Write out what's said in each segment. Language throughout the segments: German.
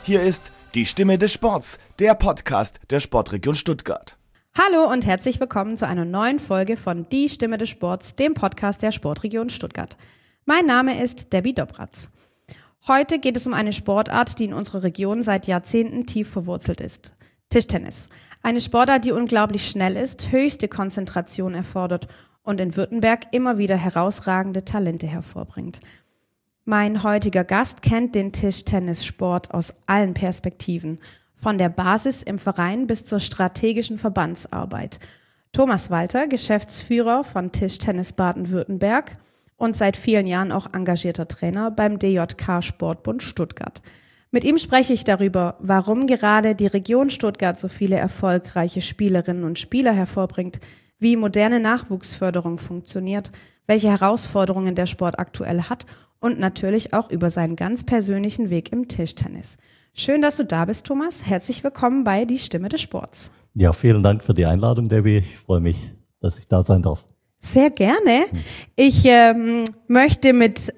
Hier ist die Stimme des Sports, der Podcast der Sportregion Stuttgart. Hallo und herzlich willkommen zu einer neuen Folge von Die Stimme des Sports, dem Podcast der Sportregion Stuttgart. Mein Name ist Debbie Dobratz. Heute geht es um eine Sportart, die in unserer Region seit Jahrzehnten tief verwurzelt ist. Tischtennis. Eine Sportart, die unglaublich schnell ist, höchste Konzentration erfordert und in Württemberg immer wieder herausragende Talente hervorbringt. Mein heutiger Gast kennt den Tischtennissport aus allen Perspektiven, von der Basis im Verein bis zur strategischen Verbandsarbeit. Thomas Walter, Geschäftsführer von Tischtennis Baden-Württemberg und seit vielen Jahren auch engagierter Trainer beim DJK Sportbund Stuttgart. Mit ihm spreche ich darüber, warum gerade die Region Stuttgart so viele erfolgreiche Spielerinnen und Spieler hervorbringt, wie moderne Nachwuchsförderung funktioniert, welche Herausforderungen der Sport aktuell hat und natürlich auch über seinen ganz persönlichen Weg im Tischtennis. Schön, dass du da bist, Thomas. Herzlich willkommen bei Die Stimme des Sports. Ja, vielen Dank für die Einladung, Debbie. Ich freue mich, dass ich da sein darf. Sehr gerne. Ich möchte mit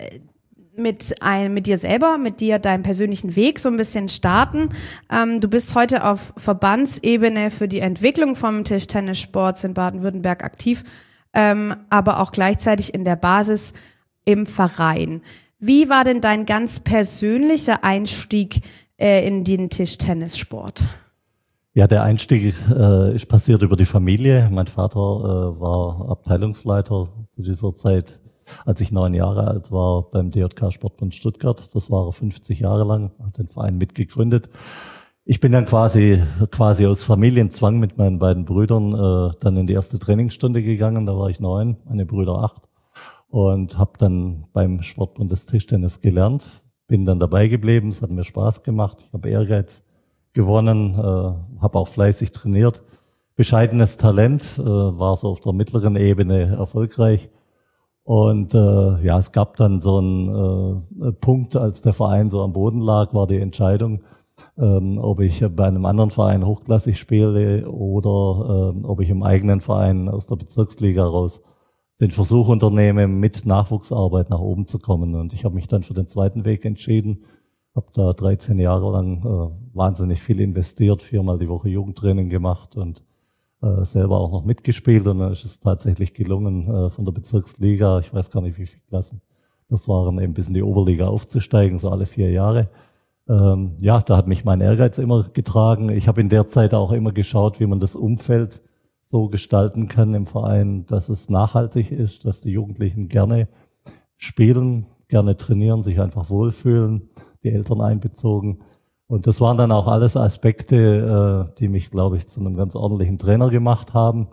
dir deinen persönlichen Weg so ein bisschen starten. Du bist heute auf Verbandsebene für die Entwicklung vom Tischtennissports in Baden-Württemberg aktiv, aber auch gleichzeitig in der Basis im Verein. Wie war denn dein ganz persönlicher Einstieg in den Tischtennissport? Ja, der Einstieg ist passiert über die Familie. Mein Vater war Abteilungsleiter zu dieser Zeit, als ich 9 Jahre alt war, beim DJK Sportbund Stuttgart. Das war er 50 Jahre lang, hat den Verein mitgegründet. Ich bin dann quasi aus Familienzwang mit meinen beiden Brüdern dann in die erste Trainingsstunde gegangen. Da war ich 9, meine Brüder 8 und habe dann beim Sportbund des Tischtennis gelernt. Bin dann dabei geblieben, es hat mir Spaß gemacht, ich habe Ehrgeiz gewonnen, habe auch fleißig trainiert. Bescheidenes Talent, war so auf der mittleren Ebene erfolgreich. Und es gab dann so einen Punkt, als der Verein so am Boden lag, war die Entscheidung, ob ich bei einem anderen Verein hochklassig spiele oder ob ich im eigenen Verein aus der Bezirksliga raus den Versuch unternehme, mit Nachwuchsarbeit nach oben zu kommen. Und ich habe mich dann für den zweiten Weg entschieden, habe da 13 Jahre lang wahnsinnig viel investiert, 4-mal die Woche Jugendtraining gemacht und selber auch noch mitgespielt. Und dann ist es tatsächlich gelungen, von der Bezirksliga, ich weiß gar nicht wie viele Klassen, das waren eben bis in die Oberliga aufzusteigen, so alle 4 Jahre. Da hat mich mein Ehrgeiz immer getragen. Ich habe in der Zeit auch immer geschaut, wie man das Umfeld so gestalten kann im Verein, dass es nachhaltig ist, dass die Jugendlichen gerne spielen, gerne trainieren, sich einfach wohlfühlen, die Eltern einbezogen. Und das waren dann auch alles Aspekte, die mich, glaube ich, zu einem ganz ordentlichen Trainer gemacht haben.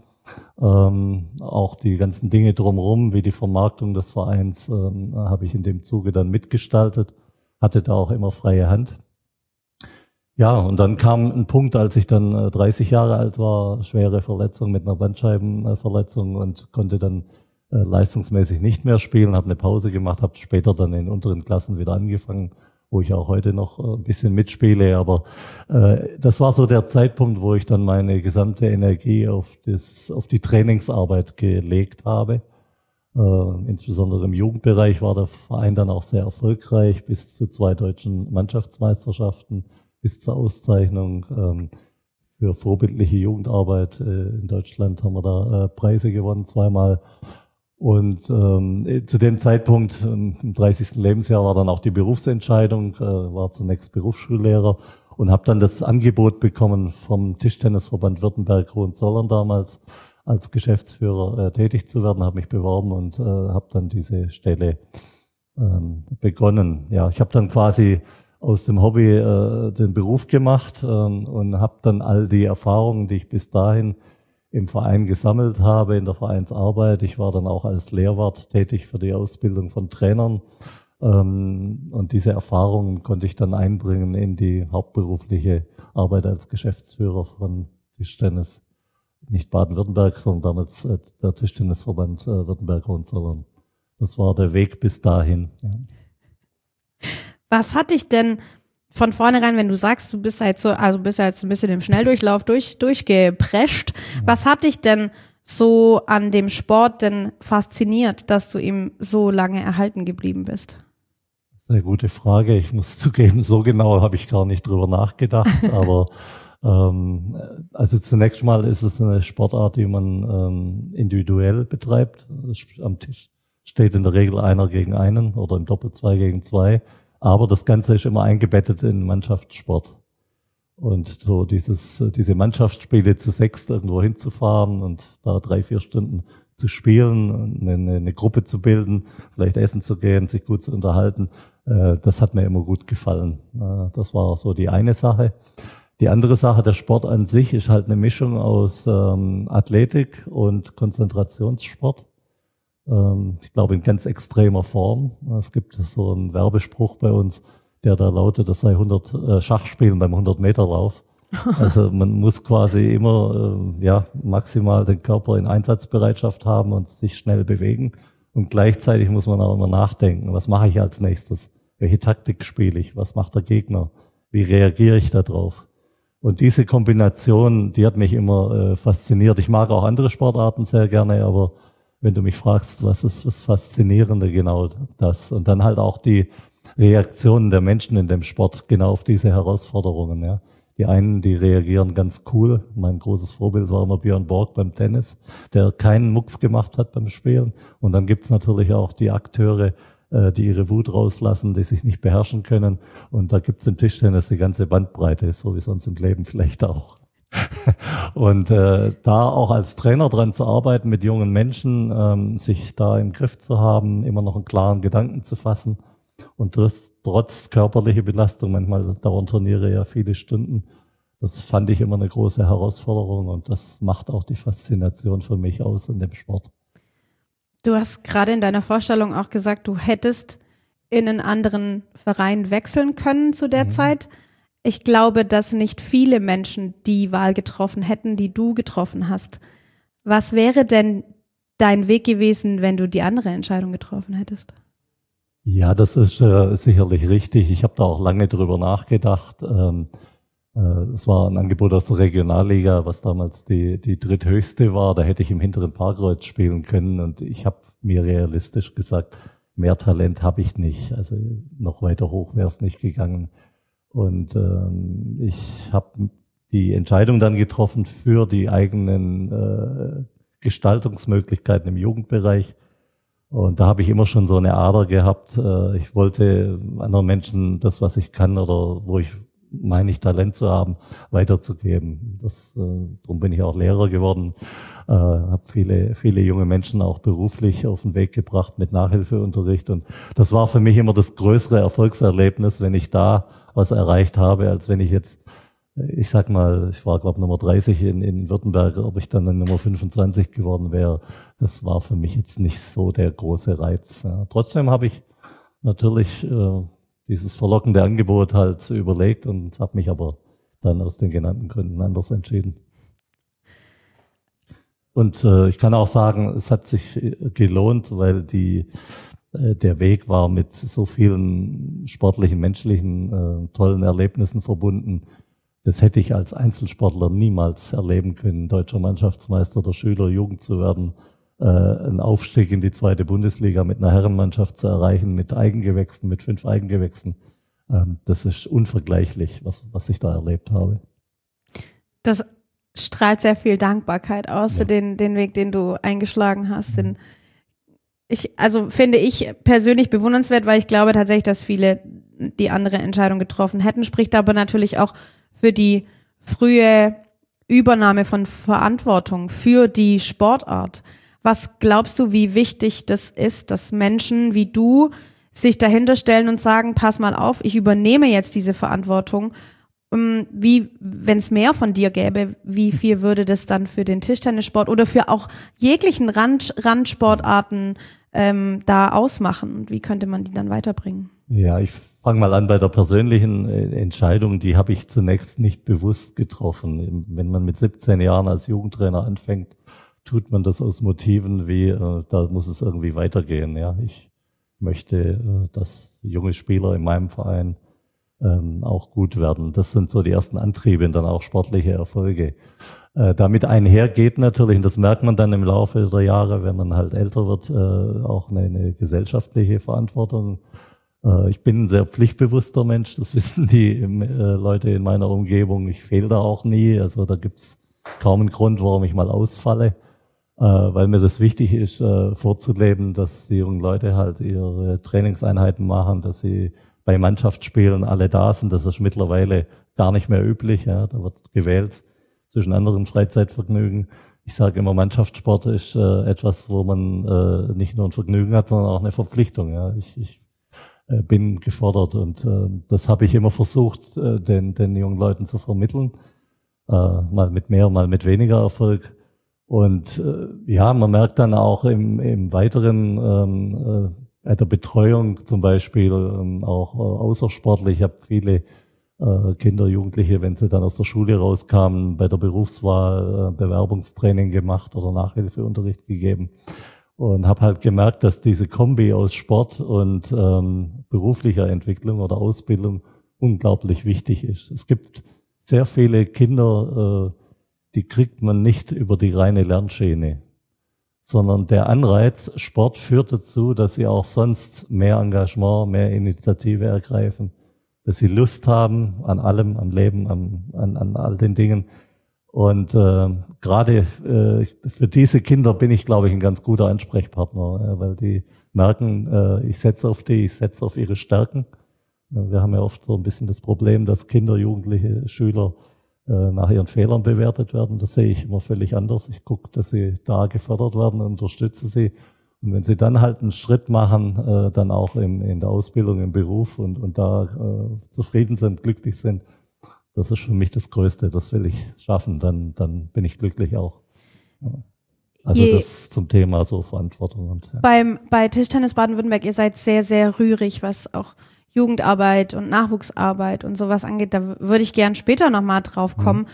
Auch die ganzen Dinge drumherum, wie die Vermarktung des Vereins, habe ich in dem Zuge dann mitgestaltet, hatte da auch immer freie Hand. Ja, und dann kam ein Punkt, als ich dann 30 Jahre alt war, schwere Verletzung mit einer Bandscheibenverletzung und konnte dann leistungsmäßig nicht mehr spielen, habe eine Pause gemacht, habe später dann in unteren Klassen wieder angefangen, wo ich auch heute noch ein bisschen mitspiele. Aber das war so der Zeitpunkt, wo ich dann meine gesamte Energie auf die Trainingsarbeit gelegt habe. Insbesondere im Jugendbereich war der Verein dann auch sehr erfolgreich, bis zu 2 deutschen Mannschaftsmeisterschaften, bis zur Auszeichnung für vorbildliche Jugendarbeit. In Deutschland haben wir da Preise gewonnen, 2-mal. Und zu dem Zeitpunkt, im 30. Lebensjahr, war dann auch die Berufsentscheidung, war zunächst Berufsschullehrer und habe dann das Angebot bekommen vom Tischtennisverband Württemberg-Hohenzollern damals als Geschäftsführer tätig zu werden, habe mich beworben und habe dann diese Stelle begonnen. Ja, ich habe dann quasi aus dem Hobby den Beruf gemacht und habe dann all die Erfahrungen, die ich bis dahin im Verein gesammelt habe, in der Vereinsarbeit. Ich war dann auch als Lehrwart tätig für die Ausbildung von Trainern. Und diese Erfahrungen konnte ich dann einbringen in die hauptberufliche Arbeit als Geschäftsführer von Tischtennis. Nicht Baden-Württemberg, sondern damals der Tischtennisverband Württemberg-Hohenzollern. Das war der Weg bis dahin. Ja. Was hat dich denn von vornherein, wenn du sagst, du bist halt ein bisschen im Schnelldurchlauf durchgeprescht, was hat dich denn so an dem Sport denn fasziniert, dass du ihm so lange erhalten geblieben bist? Sehr gute Frage. Ich muss zugeben, so genau habe ich gar nicht drüber nachgedacht. Aber also zunächst mal ist es eine Sportart, die man individuell betreibt. Am Tisch steht in der Regel einer gegen einen oder im Doppel 2 gegen 2. Aber das Ganze ist immer eingebettet in Mannschaftssport. Und so diese Mannschaftsspiele zu 6 irgendwo hinzufahren und da 3-4 Stunden zu spielen, eine Gruppe zu bilden, vielleicht essen zu gehen, sich gut zu unterhalten, das hat mir immer gut gefallen. Das war so die eine Sache. Die andere Sache, der Sport an sich ist halt eine Mischung aus Athletik und Konzentrationssport. Ich glaube in ganz extremer Form. Es gibt so einen Werbespruch bei uns, der da lautet, das sei 100 Schachspielen beim 100-Meter-Lauf. Also man muss quasi immer maximal den Körper in Einsatzbereitschaft haben und sich schnell bewegen. Und gleichzeitig muss man auch immer nachdenken, was mache ich als nächstes? Welche Taktik spiele ich? Was macht der Gegner? Wie reagiere ich da drauf? Und diese Kombination, die hat mich immer fasziniert. Ich mag auch andere Sportarten sehr gerne, aber wenn du mich fragst, was ist das Faszinierende, genau das. Und dann halt auch die Reaktionen der Menschen in dem Sport genau auf diese Herausforderungen. Ja. Die einen, die reagieren ganz cool. Mein großes Vorbild war immer Björn Borg beim Tennis, der keinen Mucks gemacht hat beim Spielen. Und dann gibt's natürlich auch die Akteure, die ihre Wut rauslassen, die sich nicht beherrschen können. Und da gibt's im Tischtennis die ganze Bandbreite, so wie sonst im Leben vielleicht auch. Und da auch als Trainer dran zu arbeiten, mit jungen Menschen, sich da im Griff zu haben, immer noch einen klaren Gedanken zu fassen. Und das trotz körperlicher Belastung, manchmal dauern Turniere ja viele Stunden. Das fand ich immer eine große Herausforderung und das macht auch die Faszination für mich aus in dem Sport. Du hast gerade in deiner Vorstellung auch gesagt, du hättest in einen anderen Verein wechseln können zu der Zeit. Ich glaube, dass nicht viele Menschen die Wahl getroffen hätten, die du getroffen hast. Was wäre denn dein Weg gewesen, wenn du die andere Entscheidung getroffen hättest? Ja, das ist sicherlich richtig. Ich habe da auch lange drüber nachgedacht. Es war ein Angebot aus der Regionalliga, was damals die dritthöchste war. Da hätte ich im hinteren Parkkreuz spielen können und ich habe mir realistisch gesagt, mehr Talent habe ich nicht. Also noch weiter hoch wäre es nicht gegangen. Und ich habe die Entscheidung dann getroffen für die eigenen Gestaltungsmöglichkeiten im Jugendbereich. Und da habe ich immer schon so eine Ader gehabt. Ich wollte anderen Menschen das, was ich kann oder wo ich meine, ich Talent zu haben, weiterzugeben. Darum bin ich auch Lehrer geworden. Habe viele junge Menschen auch beruflich auf den Weg gebracht mit Nachhilfeunterricht. Und das war für mich immer das größere Erfolgserlebnis, wenn ich da was erreicht habe, als wenn ich jetzt, ich sag mal, ich war glaube Nummer 30 in Württemberg, ob ich dann Nummer 25 geworden wäre, das war für mich jetzt nicht so der große Reiz. Ja. Trotzdem habe ich natürlich dieses verlockende Angebot halt überlegt und habe mich aber dann aus den genannten Gründen anders entschieden. Und ich kann auch sagen, es hat sich gelohnt, weil der Weg war mit so vielen sportlichen, menschlichen, tollen Erlebnissen verbunden. Das hätte ich als Einzelsportler niemals erleben können, deutscher Mannschaftsmeister der Schüler, Jugend zu werden, einen Aufstieg in die 2. Bundesliga mit einer Herrenmannschaft zu erreichen, mit Eigengewächsen, mit 5 Eigengewächsen. Das ist unvergleichlich, was ich da erlebt habe. Das strahlt sehr viel Dankbarkeit aus für den Weg, den du eingeschlagen hast. Denn finde ich persönlich bewundernswert, weil ich glaube tatsächlich, dass viele die andere Entscheidung getroffen hätten, spricht aber natürlich auch für die frühe Übernahme von Verantwortung für die Sportart. Was glaubst du, wie wichtig das ist, dass Menschen wie du sich dahinter stellen und sagen, pass mal auf, ich übernehme jetzt diese Verantwortung. Wie, wenn es mehr von dir gäbe, wie viel würde das dann für den Tischtennissport oder für auch jeglichen Randsportarten da ausmachen? Wie könnte man die dann weiterbringen? Ja, ich fange mal an bei der persönlichen Entscheidung. Die habe ich zunächst nicht bewusst getroffen. Wenn man mit 17 Jahren als Jugendtrainer anfängt, tut man das aus Motiven wie, da muss es irgendwie weitergehen. Ja, ich möchte, dass junge Spieler in meinem Verein auch gut werden. Das sind so die ersten Antriebe und dann auch sportliche Erfolge. Damit einhergeht natürlich, und das merkt man dann im Laufe der Jahre, wenn man halt älter wird, auch eine gesellschaftliche Verantwortung. Ich bin ein sehr pflichtbewusster Mensch, das wissen die Leute in meiner Umgebung. Ich fehle da auch nie, also da gibt's kaum einen Grund, warum ich mal ausfalle, weil mir das wichtig ist, vorzuleben, dass die jungen Leute halt ihre Trainingseinheiten machen, dass sie bei Mannschaftsspielen alle da sind. Das ist mittlerweile gar nicht mehr üblich. Ja. Da wird gewählt zwischen anderen Freizeitvergnügen. Ich sage immer, Mannschaftssport ist etwas, wo man nicht nur ein Vergnügen hat, sondern auch eine Verpflichtung. Ja. Ich bin gefordert und das habe ich immer versucht, den jungen Leuten zu vermitteln. Mal mit mehr, mal mit weniger Erfolg. Und man merkt dann auch im Weiteren der Betreuung zum Beispiel auch außersportlich. Ich habe viele Kinder, Jugendliche, wenn sie dann aus der Schule rauskamen, bei der Berufswahl Bewerbungstraining gemacht oder Nachhilfeunterricht gegeben. Und habe halt gemerkt, dass diese Kombi aus Sport und beruflicher Entwicklung oder Ausbildung unglaublich wichtig ist. Es gibt sehr viele Kinder, die kriegt man nicht über die reine Lernschiene, sondern der Anreiz Sport führt dazu, dass sie auch sonst mehr Engagement, mehr Initiative ergreifen, dass sie Lust haben an allem, am Leben, an all den Dingen. Und gerade für diese Kinder bin ich, glaube ich, ein ganz guter Ansprechpartner, weil die merken, ich setze auf ihre Stärken. Wir haben ja oft so ein bisschen das Problem, dass Kinder, Jugendliche, Schüler nach ihren Fehlern bewertet werden. Das sehe ich immer völlig anders. Ich gucke, dass sie da gefördert werden, unterstütze sie. Und wenn sie dann halt einen Schritt machen, dann auch in der Ausbildung, im Beruf und da zufrieden sind, glücklich sind, das ist für mich das Größte, das will ich schaffen, dann bin ich glücklich auch. Also das zum Thema so Verantwortung. Und, ja. Bei Tischtennis Baden-Württemberg, ihr seid sehr, sehr rührig, was auch Jugendarbeit und Nachwuchsarbeit und sowas angeht. Da würde ich gern später nochmal drauf kommen.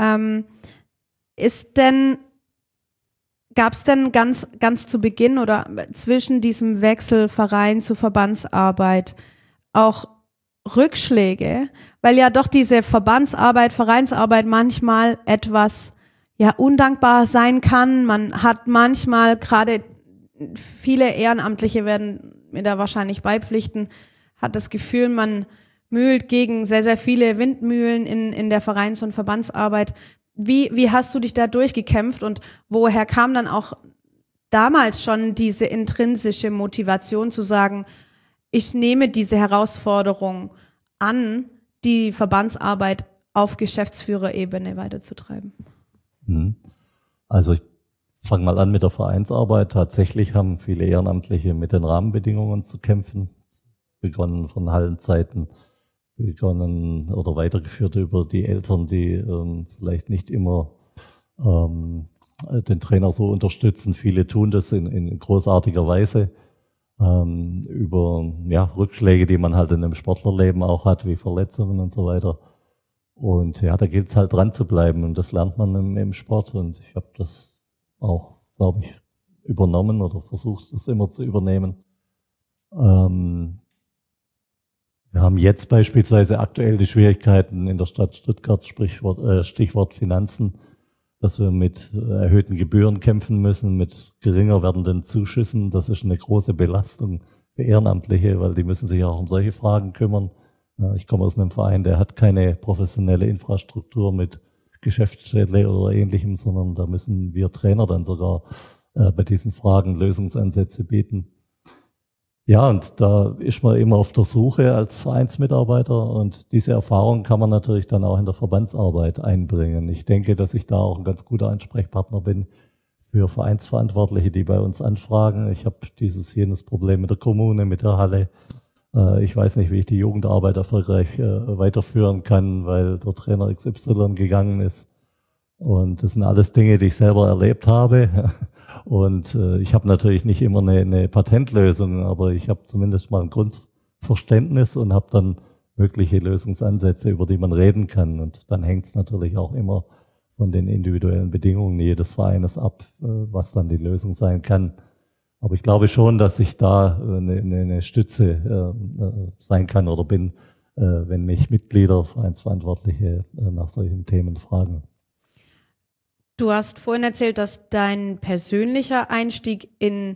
Gab es denn ganz zu Beginn oder zwischen diesem Wechsel Verein zu Verbandsarbeit auch Rückschläge, weil ja doch diese Vereinsarbeit manchmal etwas undankbar sein kann. Man hat manchmal, gerade viele Ehrenamtliche werden mir da wahrscheinlich beipflichten, hat das Gefühl, man mühlt gegen sehr, sehr viele Windmühlen in der Vereins- und Verbandsarbeit. Wie hast du dich da durchgekämpft und woher kam dann auch damals schon diese intrinsische Motivation zu sagen, ich nehme diese Herausforderung an, die Verbandsarbeit auf Geschäftsführerebene weiterzutreiben? Also ich fange mal an mit der Vereinsarbeit. Tatsächlich haben viele Ehrenamtliche mit den Rahmenbedingungen zu kämpfen, begonnen von Hallenzeiten, oder weitergeführt über die Eltern, die vielleicht nicht immer den Trainer so unterstützen. Viele tun das in großartiger Weise. Über Rückschläge, die man halt in einem Sportlerleben auch hat, wie Verletzungen und so weiter. Und da gilt es halt dran zu bleiben und das lernt man im Sport und ich habe das auch, glaube ich, übernommen oder versucht, das immer zu übernehmen. Wir haben jetzt beispielsweise aktuell die Schwierigkeiten in der Stadt Stuttgart, Stichwort Finanzen, dass wir mit erhöhten Gebühren kämpfen müssen, mit geringer werdenden Zuschüssen. Das ist eine große Belastung für Ehrenamtliche, weil die müssen sich auch um solche Fragen kümmern. Ich komme aus einem Verein, der hat keine professionelle Infrastruktur mit Geschäftsstelle oder Ähnlichem, sondern da müssen wir Trainer dann sogar bei diesen Fragen Lösungsansätze bieten. Ja, und da ist man immer auf der Suche als Vereinsmitarbeiter und diese Erfahrung kann man natürlich dann auch in der Verbandsarbeit einbringen. Ich denke, dass ich da auch ein ganz guter Ansprechpartner bin für Vereinsverantwortliche, die bei uns anfragen. Ich habe jenes Problem mit der Kommune, mit der Halle. Ich weiß nicht, wie ich die Jugendarbeit erfolgreich weiterführen kann, weil der Trainer XY gegangen ist. Und das sind alles Dinge, die ich selber erlebt habe. Und ich habe natürlich nicht immer eine Patentlösung, aber ich habe zumindest mal ein Grundverständnis und habe dann mögliche Lösungsansätze, über die man reden kann. Und dann hängt es natürlich auch immer von den individuellen Bedingungen jedes Vereines ab, was dann die Lösung sein kann. Aber ich glaube schon, dass ich da eine Stütze sein kann oder bin, wenn mich Mitglieder, Vereinsverantwortliche nach solchen Themen fragen. Du hast vorhin erzählt, dass dein persönlicher Einstieg in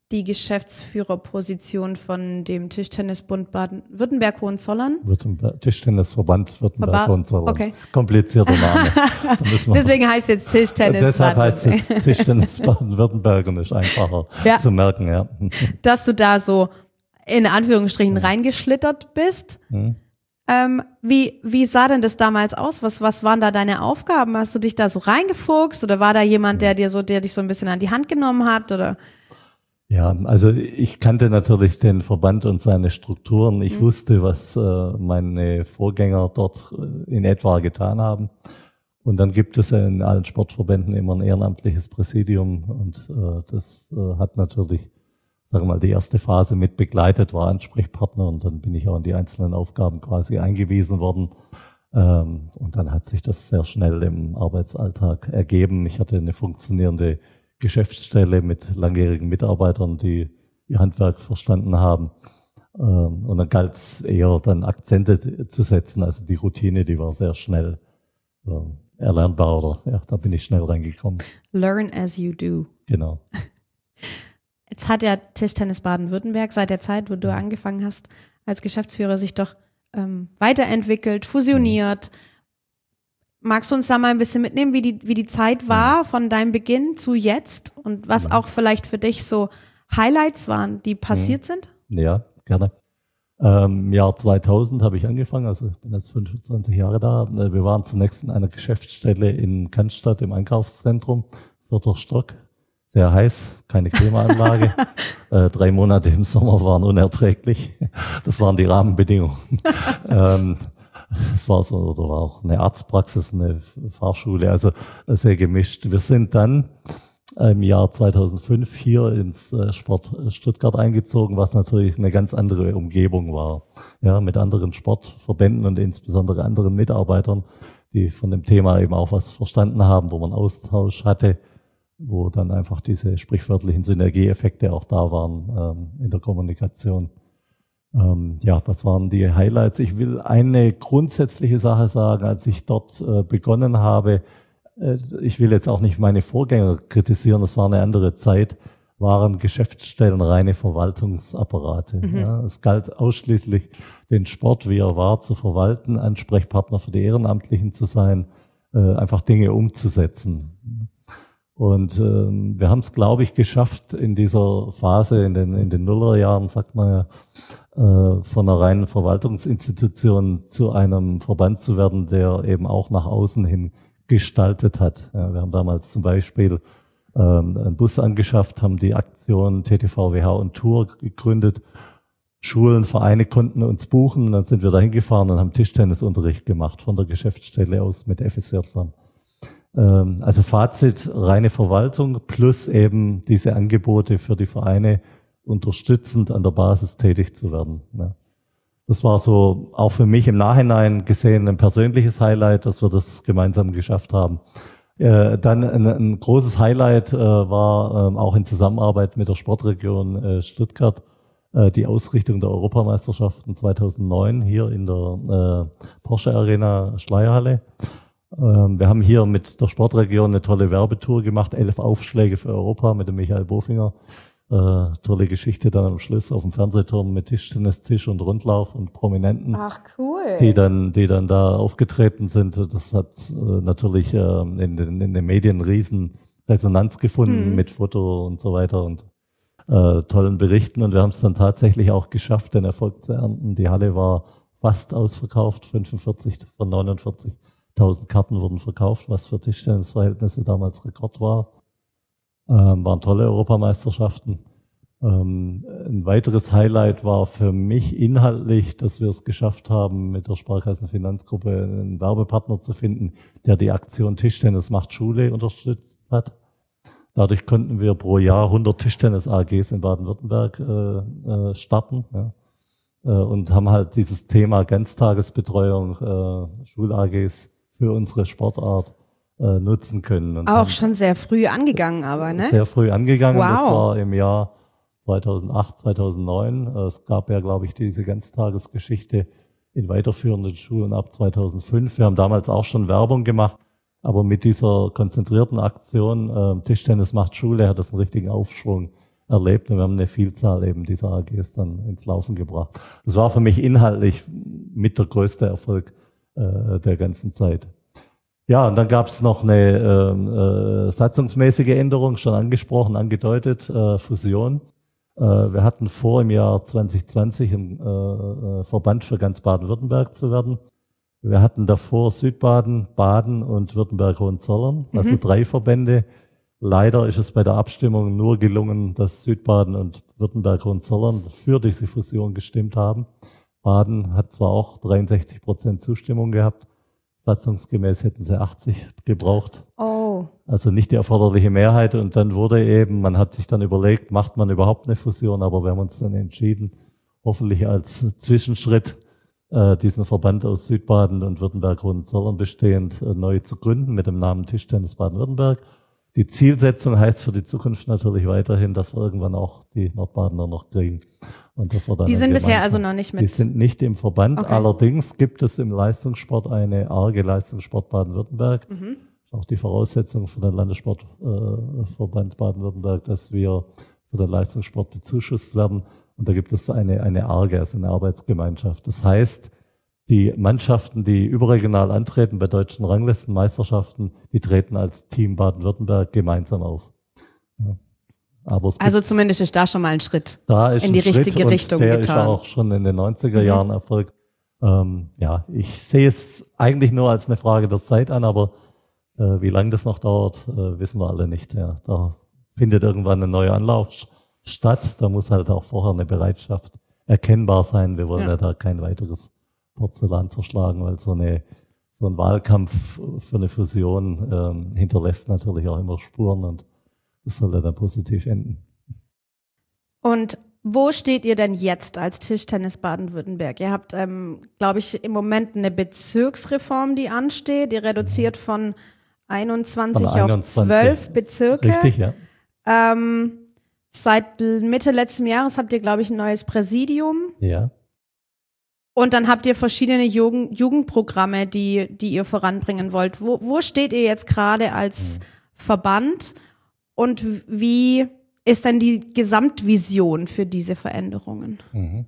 die Geschäftsführerposition von dem Tischtennisbund Baden-Württemberg-Hohenzollern? Tischtennisverband Württemberg-Hohenzollern. Okay. Komplizierter Name. Deswegen heißt es jetzt Tischtennis. Deshalb heißt es Tischtennis Baden-Württemberg und ist einfacher zu merken, ja. Dass du da so in Anführungsstrichen reingeschlittert bist. Wie sah denn das damals aus? Was waren da deine Aufgaben? Hast du dich da so reingefuchst oder war da jemand, der dich so ein bisschen an die Hand genommen hat, oder? Ja, also ich kannte natürlich den Verband und seine Strukturen. Ich wusste, was meine Vorgänger dort in etwa getan haben. Und dann gibt es in allen Sportverbänden immer ein ehrenamtliches Präsidium und das hat natürlich, sagen wir mal, die erste Phase mit begleitet, war Ansprechpartner und dann bin ich auch in die einzelnen Aufgaben quasi eingewiesen worden. Und dann hat sich das sehr schnell im Arbeitsalltag ergeben. Ich hatte eine funktionierende Geschäftsstelle mit langjährigen Mitarbeitern, die ihr Handwerk verstanden haben. Und dann galt es eher dann Akzente zu setzen. Also die Routine, die war sehr schnell erlernbar, oder ja, da bin ich schnell reingekommen. Learn as you do. Genau. Jetzt hat ja Tischtennis Baden-Württemberg seit der Zeit, wo du angefangen hast als Geschäftsführer, sich doch weiterentwickelt, fusioniert. Magst du uns da mal ein bisschen mitnehmen, wie die Zeit war von deinem Beginn zu jetzt und was auch vielleicht für dich so Highlights waren, die passiert sind? Ja, gerne. Im Jahr 2000 habe ich angefangen, also ich bin jetzt 25 Jahre da. Wir waren zunächst in einer Geschäftsstelle in Cannstatt im Einkaufszentrum, 4. Stock, sehr heiß, keine Klimaanlage. 3 Monate im Sommer waren unerträglich. Das waren die Rahmenbedingungen. Es war so, oder war auch eine Arztpraxis, eine Fahrschule, also sehr gemischt. Wir sind dann im Jahr 2005 hier ins Sport Stuttgart eingezogen, was natürlich eine ganz andere Umgebung war. Ja, mit anderen Sportverbänden und insbesondere anderen Mitarbeitern, die von dem Thema eben auch was verstanden haben, wo man Austausch hatte, wo dann einfach diese sprichwörtlichen Synergieeffekte auch da waren in der Kommunikation. Ja, was waren die Highlights? Ich will eine grundsätzliche Sache sagen, als ich dort begonnen habe. Ich will jetzt auch nicht meine Vorgänger kritisieren, das war eine andere Zeit, waren Geschäftsstellen reine Verwaltungsapparate. Ja, es galt ausschließlich, den Sport, wie er war, zu verwalten, Ansprechpartner für die Ehrenamtlichen zu sein, einfach Dinge umzusetzen. Und wir haben es, glaube ich, geschafft, in dieser Phase, in den Nullerjahren, sagt man ja, von einer reinen Verwaltungsinstitution zu einem Verband zu werden, der eben auch nach außen hin gestaltet hat. Ja, wir haben damals zum Beispiel einen Bus angeschafft, haben die Aktion TTVWH und Tour gegründet. Schulen, Vereine konnten uns buchen, dann sind wir da hingefahren und haben Tischtennisunterricht gemacht von der Geschäftsstelle aus mit FSJ-Lern. Also Fazit, reine Verwaltung plus eben diese Angebote für die Vereine, unterstützend an der Basis tätig zu werden. Ja. Das war so auch für mich im Nachhinein gesehen ein persönliches Highlight, dass wir das gemeinsam geschafft haben. Dann ein großes Highlight war auch in Zusammenarbeit mit der Sportregion Stuttgart die Ausrichtung der Europameisterschaften 2009 hier in der Porsche Arena Schleierhalle. Wir haben hier mit der Sportregion eine tolle Werbetour gemacht, 11 Aufschläge für Europa mit dem Michael Bofinger. Tolle Geschichte dann am Schluss auf dem Fernsehturm mit Tischtennistisch und Rundlauf und Prominenten. Ach, cool. Die dann da aufgetreten sind. Das hat natürlich in den Medien riesen Resonanz gefunden mit Foto und so weiter und tollen Berichten. Und wir haben es dann tatsächlich auch geschafft, den Erfolg zu ernten. Die Halle war fast ausverkauft, 45 von 49.000 Karten wurden verkauft, was für Tischtennisverhältnisse damals Rekord war. Waren tolle Europameisterschaften. Ein weiteres Highlight war für mich inhaltlich, dass wir es geschafft haben, mit der Sparkassenfinanzgruppe einen Werbepartner zu finden, der die Aktion Tischtennis macht Schule unterstützt hat. Dadurch konnten wir pro Jahr 100 Tischtennis-AGs in Baden-Württemberg starten, ja, und haben halt dieses Thema Ganztagesbetreuung, Schul-AGs für unsere Sportart nutzen können. Und auch schon sehr früh angegangen, aber, ne? Sehr früh angegangen. Wow. Das war im Jahr 2008, 2009. Es gab ja, glaube ich, diese Ganztagesgeschichte in weiterführenden Schulen ab 2005. Wir haben damals auch schon Werbung gemacht, aber mit dieser konzentrierten Aktion Tischtennis macht Schule hat das einen richtigen Aufschwung erlebt und wir haben eine Vielzahl eben dieser AGs dann ins Laufen gebracht. Das war für mich inhaltlich mit der größte Erfolg der ganzen Zeit. Ja, und dann gab es noch eine satzungsmäßige Änderung, schon angesprochen, angedeutet, Fusion. Wir hatten vor, im Jahr 2020 ein Verband für ganz Baden-Württemberg zu werden. Wir hatten davor Südbaden, Baden und Württemberg-Hohenzollern, also 3 Verbände. Leider ist es bei der Abstimmung nur gelungen, dass Südbaden und Württemberg-Hohenzollern für diese Fusion gestimmt haben. Baden hat zwar auch 63% Zustimmung gehabt, satzungsgemäß hätten sie 80 gebraucht. Oh. Also nicht die erforderliche Mehrheit. Und dann wurde eben, man hat sich dann überlegt, macht man überhaupt eine Fusion, aber wir haben uns dann entschieden, hoffentlich als Zwischenschritt diesen Verband aus Südbaden und Württemberg-Hohenzollern bestehend neu zu gründen mit dem Namen Tischtennis Baden-Württemberg. Die Zielsetzung heißt für die Zukunft natürlich weiterhin, dass wir irgendwann auch die Nordbadener noch kriegen. Und das war dann die sind bisher also noch nicht mit? Die sind nicht im Verband. Okay. Allerdings gibt es im Leistungssport eine AG Leistungssport Baden-Württemberg. Auch die Voraussetzung für den Landessportverband Baden-Württemberg, dass wir für den Leistungssport bezuschusst werden. Und da gibt es eine ARG, also eine Arbeitsgemeinschaft. Das heißt, die Mannschaften, die überregional antreten bei deutschen Ranglistenmeisterschaften, die treten als Team Baden-Württemberg gemeinsam auf. Ja. Aber also zumindest ist da schon mal ein Schritt in die richtige Richtung getan. Der ist getan. auch schon in den 90er Jahren erfolgt. Ja, ich sehe es eigentlich nur als eine Frage der Zeit an, aber wie lange das noch dauert, wissen wir alle nicht. Ja, da findet irgendwann ein neuer Anlauf statt. Da muss halt auch vorher eine Bereitschaft erkennbar sein. Wir wollen ja da kein weiteres Porzellan zerschlagen, weil so ein Wahlkampf für eine Fusion hinterlässt natürlich auch immer Spuren und das soll ja dann positiv enden. Und wo steht ihr denn jetzt als Tischtennis Baden-Württemberg? Ihr habt, glaube ich, im Moment eine Bezirksreform, die ansteht. Ihr reduziert von 21 auf 12 Bezirke. Richtig, ja. Seit Mitte letzten Jahres habt ihr, glaube ich, ein neues Präsidium. Ja. Und dann habt ihr verschiedene Jugendprogramme, die ihr voranbringen wollt. Wo steht ihr jetzt gerade als Verband? Und wie ist denn die Gesamtvision für diese Veränderungen?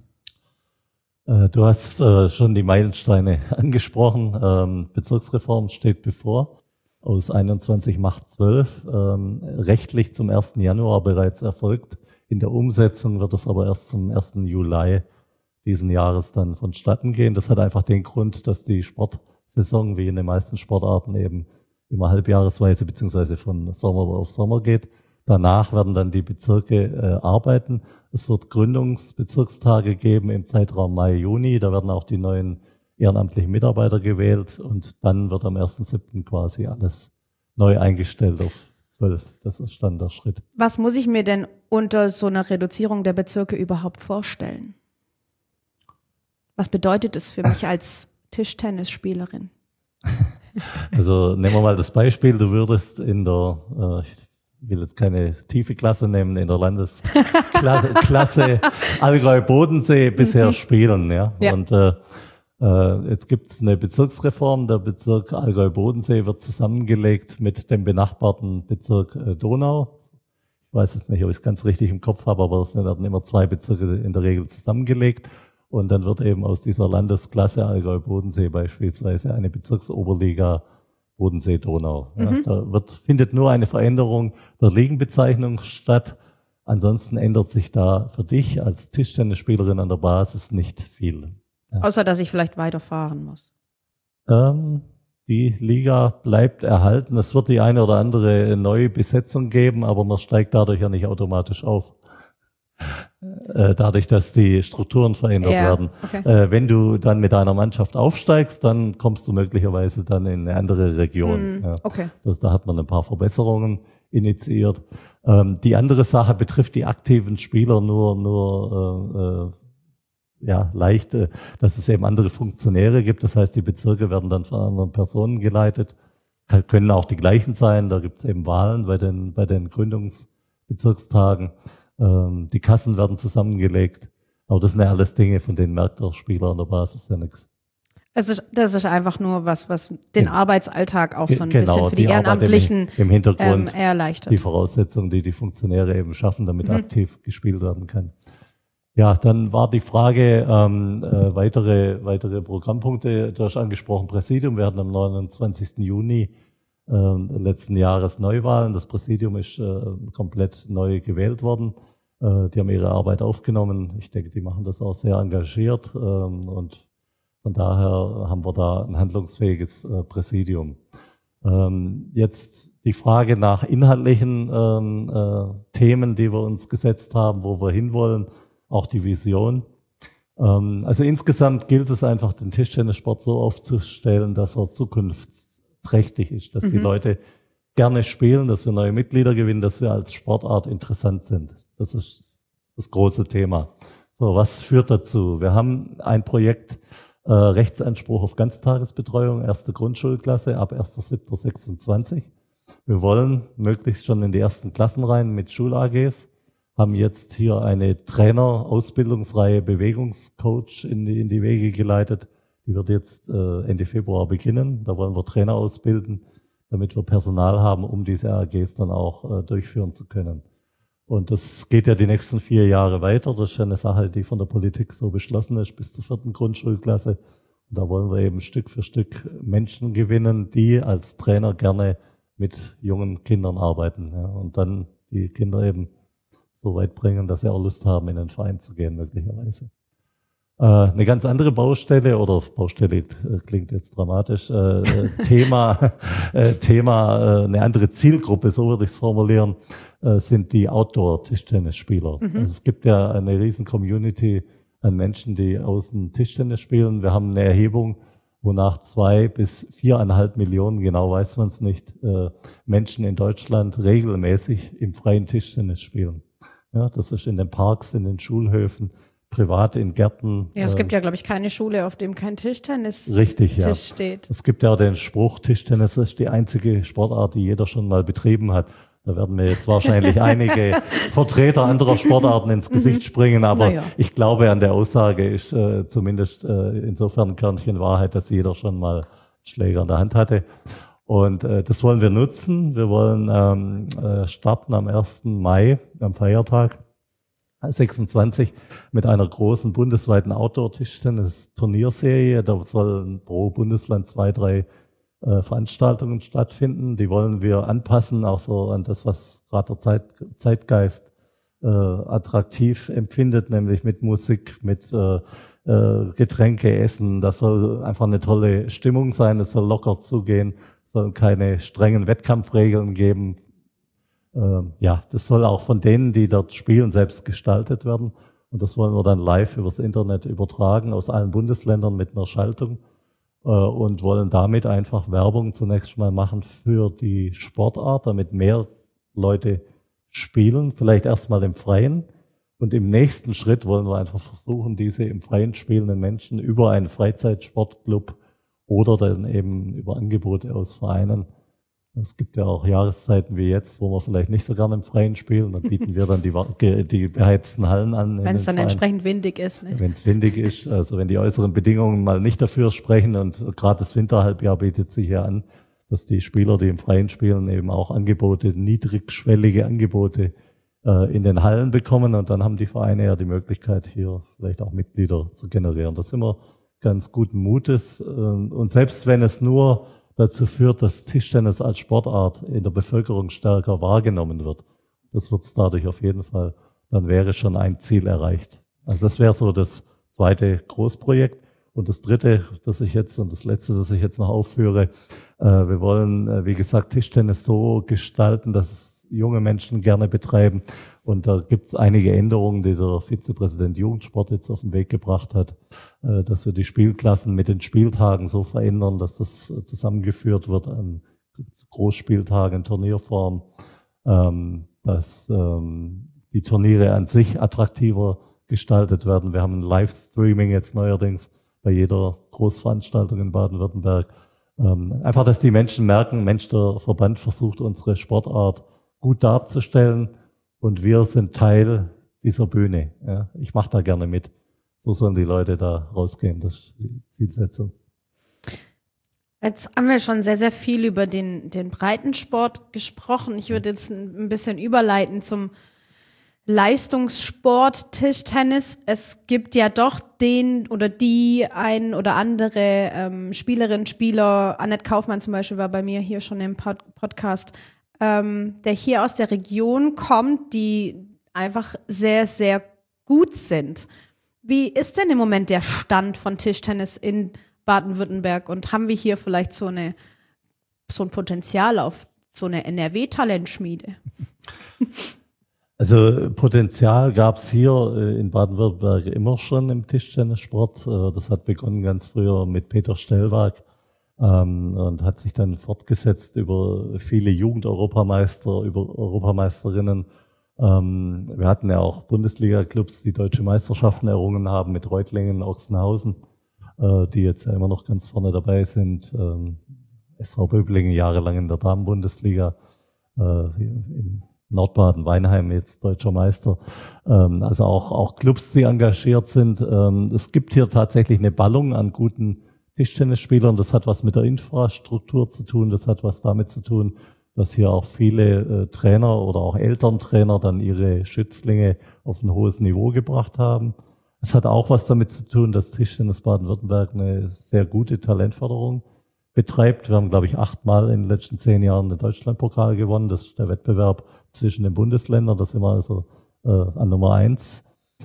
Du hast schon die Meilensteine angesprochen. Bezirksreform steht bevor. Aus 21 macht 12. Rechtlich zum 1. Januar bereits erfolgt. In der Umsetzung wird es aber erst zum 1. Juli diesen Jahres dann vonstatten gehen. Das hat einfach den Grund, dass die Sportsaison wie in den meisten Sportarten eben immer halbjahresweise beziehungsweise von Sommer auf Sommer geht. Danach werden dann die Bezirke arbeiten. Es wird Gründungsbezirkstage geben im Zeitraum Mai, Juni. Da werden auch die neuen ehrenamtlichen Mitarbeiter gewählt und dann wird am 1.7. quasi alles neu eingestellt auf 12. Das ist dann der Schritt. Was muss ich mir denn unter so einer Reduzierung der Bezirke überhaupt vorstellen? Was bedeutet es für mich als Tischtennisspielerin? Also nehmen wir mal das Beispiel, du würdest in der, ich will jetzt keine tiefe Klasse nehmen, in der Landesklasse Allgäu-Bodensee bisher spielen. Ja? Und jetzt gibt's eine Bezirksreform, der Bezirk Allgäu-Bodensee wird zusammengelegt mit dem benachbarten Bezirk Donau. Ich weiß jetzt nicht, ob ich es ganz richtig im Kopf habe, aber es werden immer 2 Bezirke in der Regel zusammengelegt. Und dann wird eben aus dieser Landesklasse Allgäu-Bodensee beispielsweise eine Bezirksoberliga Bodensee-Donau. Ja, da findet nur eine Veränderung der Ligenbezeichnung statt. Ansonsten ändert sich da für dich als Tischtennisspielerin an der Basis nicht viel. Ja. Außer, dass ich vielleicht weiterfahren muss. Die Liga bleibt erhalten. Es wird die eine oder andere neue Besetzung geben, aber man steigt dadurch ja nicht automatisch auf. Dadurch, dass die Strukturen verändert werden. Okay. Wenn du dann mit einer Mannschaft aufsteigst, dann kommst du möglicherweise dann in eine andere Region. Ja. Okay. Da hat man ein paar Verbesserungen initiiert. Die andere Sache betrifft die aktiven Spieler nur leicht, dass es eben andere Funktionäre gibt. Das heißt, die Bezirke werden dann von anderen Personen geleitet. Können auch die gleichen sein. Da gibt es eben Wahlen bei den Gründungsbezirkstagen. Die Kassen werden zusammengelegt. Aber das sind ja alles Dinge, von denen merkt der Spieler an der Basis ja nichts. Das ist einfach nur was den Arbeitsalltag auch so ein genau, bisschen für die Ehrenamtlichen im Hintergrund erleichtert. Die Voraussetzungen, die Funktionäre eben schaffen, damit aktiv gespielt werden kann. Ja, dann war die Frage, weitere Programmpunkte, du hast angesprochen, Präsidium. Wir hatten am 29. Juni letzten Jahres Neuwahlen. Das Präsidium ist komplett neu gewählt worden. Die haben ihre Arbeit aufgenommen. Ich denke, die machen das auch sehr engagiert und von daher haben wir da ein handlungsfähiges Präsidium. Jetzt die Frage nach inhaltlichen Themen, die wir uns gesetzt haben, wo wir hinwollen, auch die Vision. Also insgesamt gilt es einfach, den Tischtennissport so aufzustellen, dass er zukunftsträchtig ist, dass die Leute gerne spielen, dass wir neue Mitglieder gewinnen, dass wir als Sportart interessant sind. Das ist das große Thema. So, was führt dazu? Wir haben ein Projekt, Rechtsanspruch auf Ganztagesbetreuung, erste Grundschulklasse ab 1.7.26. Wir wollen möglichst schon in die ersten Klassen rein mit Schul-AGs, haben jetzt hier eine Trainer-Ausbildungsreihe Bewegungscoach in die Wege geleitet. Die wird jetzt Ende Februar beginnen. Da wollen wir Trainer ausbilden, damit wir Personal haben, um diese AGs dann auch durchführen zu können. Und das geht ja die nächsten 4 Jahre weiter. Das ist ja eine Sache, die von der Politik so beschlossen ist, bis zur 4. Grundschulklasse. Und da wollen wir eben Stück für Stück Menschen gewinnen, die als Trainer gerne mit jungen Kindern arbeiten. Ja, und dann die Kinder eben so weit bringen, dass sie auch Lust haben, in den Verein zu gehen, möglicherweise. Eine ganz andere Baustelle, oder Baustelle klingt jetzt dramatisch, Thema, eine andere Zielgruppe, so würde ich es formulieren, sind die Outdoor-Tischtennisspieler. Also es gibt ja eine riesen Community an Menschen, die außen Tischtennis spielen. Wir haben eine Erhebung, wonach 2 bis 4,5 Millionen, genau weiß man es nicht, Menschen in Deutschland regelmäßig im freien Tischtennis spielen. Ja, das ist in den Parks, in den Schulhöfen, privat in Gärten. Ja, es gibt ja, glaube ich, keine Schule, auf dem kein Tischtennis steht. Es gibt ja auch den Spruch, Tischtennis ist die einzige Sportart, die jeder schon mal betrieben hat. Da werden mir jetzt wahrscheinlich einige Vertreter anderer Sportarten ins Gesicht springen, aber ich glaube, an der Aussage ist zumindest insofern ein Körnchen Wahrheit, dass jeder schon mal Schläger in der Hand hatte. Und das wollen wir nutzen. Wir wollen starten am 1. Mai, am Feiertag 26, mit einer großen bundesweiten Outdoor-Tischtennis-Turnierserie. Da sollen pro Bundesland 2, 3 Veranstaltungen stattfinden. Die wollen wir anpassen, auch so an das, was gerade der Zeitgeist attraktiv empfindet, nämlich mit Musik, mit Getränke, Essen. Das soll einfach eine tolle Stimmung sein. Es soll locker zugehen. Es soll keine strengen Wettkampfregeln geben. Das soll auch von denen, die dort spielen, selbst gestaltet werden. Und das wollen wir dann live übers Internet übertragen aus allen Bundesländern mit einer Schaltung und wollen damit einfach Werbung zunächst mal machen für die Sportart, damit mehr Leute spielen, vielleicht erstmal im Freien. Und im nächsten Schritt wollen wir einfach versuchen, diese im Freien spielenden Menschen über einen Freizeitsportclub oder dann eben über Angebote aus Vereinen. Es gibt ja auch Jahreszeiten wie jetzt, wo wir vielleicht nicht so gerne im Freien spielen. Dann bieten wir dann die beheizten Hallen an. Wenn es dann entsprechend windig ist. Ne? Wenn es windig ist, also wenn die äußeren Bedingungen mal nicht dafür sprechen. Und gerade das Winterhalbjahr bietet sich ja an, dass die Spieler, die im Freien spielen, eben auch Angebote, niedrigschwellige Angebote in den Hallen bekommen. Und dann haben die Vereine ja die Möglichkeit, hier vielleicht auch Mitglieder zu generieren. Da sind wir ganz guten Mutes. Und selbst wenn es nur dazu führt, dass Tischtennis als Sportart in der Bevölkerung stärker wahrgenommen wird. Das wird es dadurch auf jeden Fall, dann wäre schon ein Ziel erreicht. Also das wäre so das zweite Großprojekt. Und das dritte, das letzte, das ich jetzt noch aufführe, wir wollen, wie gesagt, Tischtennis so gestalten, dass junge Menschen gerne betreiben. Und da gibt es einige Änderungen, die der Vizepräsident Jugendsport jetzt auf den Weg gebracht hat, dass wir die Spielklassen mit den Spieltagen so verändern, dass das zusammengeführt wird an Großspieltagen in Turnierform, dass die Turniere an sich attraktiver gestaltet werden. Wir haben ein Livestreaming jetzt neuerdings bei jeder Großveranstaltung in Baden-Württemberg. Einfach, dass die Menschen merken, Mensch, der Verband versucht, unsere Sportart gut darzustellen und wir sind Teil dieser Bühne. Ja, ich mache da gerne mit. So sollen die Leute da rausgehen, das ist die Zielsetzung. Jetzt haben wir schon sehr, sehr viel über den Breitensport gesprochen. Ich würde jetzt ein bisschen überleiten zum Leistungssport, Tischtennis. Es gibt ja doch den oder die ein oder andere Spielerin, Spieler, Annette Kaufmann zum Beispiel war bei mir hier schon im Podcast, der hier aus der Region kommt, die einfach sehr, sehr gut sind. Wie ist denn im Moment der Stand von Tischtennis in Baden-Württemberg und haben wir hier vielleicht so ein Potenzial auf so eine NRW-Talentschmiede? Also Potenzial gab es hier in Baden-Württemberg immer schon im Tischtennissport. Das hat begonnen ganz früher mit Peter Stellwag und hat sich dann fortgesetzt über viele Jugend-Europameister, über Europameisterinnen. Wir hatten ja auch Bundesliga-Clubs, die deutsche Meisterschaften errungen haben mit Reutlingen, Ochsenhausen, die jetzt ja immer noch ganz vorne dabei sind. SV Böblingen jahrelang in der Damenbundesliga, in Nordbaden, Weinheim jetzt deutscher Meister. Also auch Clubs, die engagiert sind. Es gibt hier tatsächlich eine Ballung an guten Tischtennisspielern. Das hat was mit der Infrastruktur zu tun. Das hat was damit zu tun, dass hier auch viele Trainer oder auch Elterntrainer dann ihre Schützlinge auf ein hohes Niveau gebracht haben. Es hat auch was damit zu tun, dass Tischtennis Baden-Württemberg eine sehr gute Talentförderung betreibt. Wir haben, glaube ich, 8-mal in den letzten 10 Jahren den Deutschlandpokal gewonnen. Das ist der Wettbewerb zwischen den Bundesländern. Da sind wir also an Nummer 1.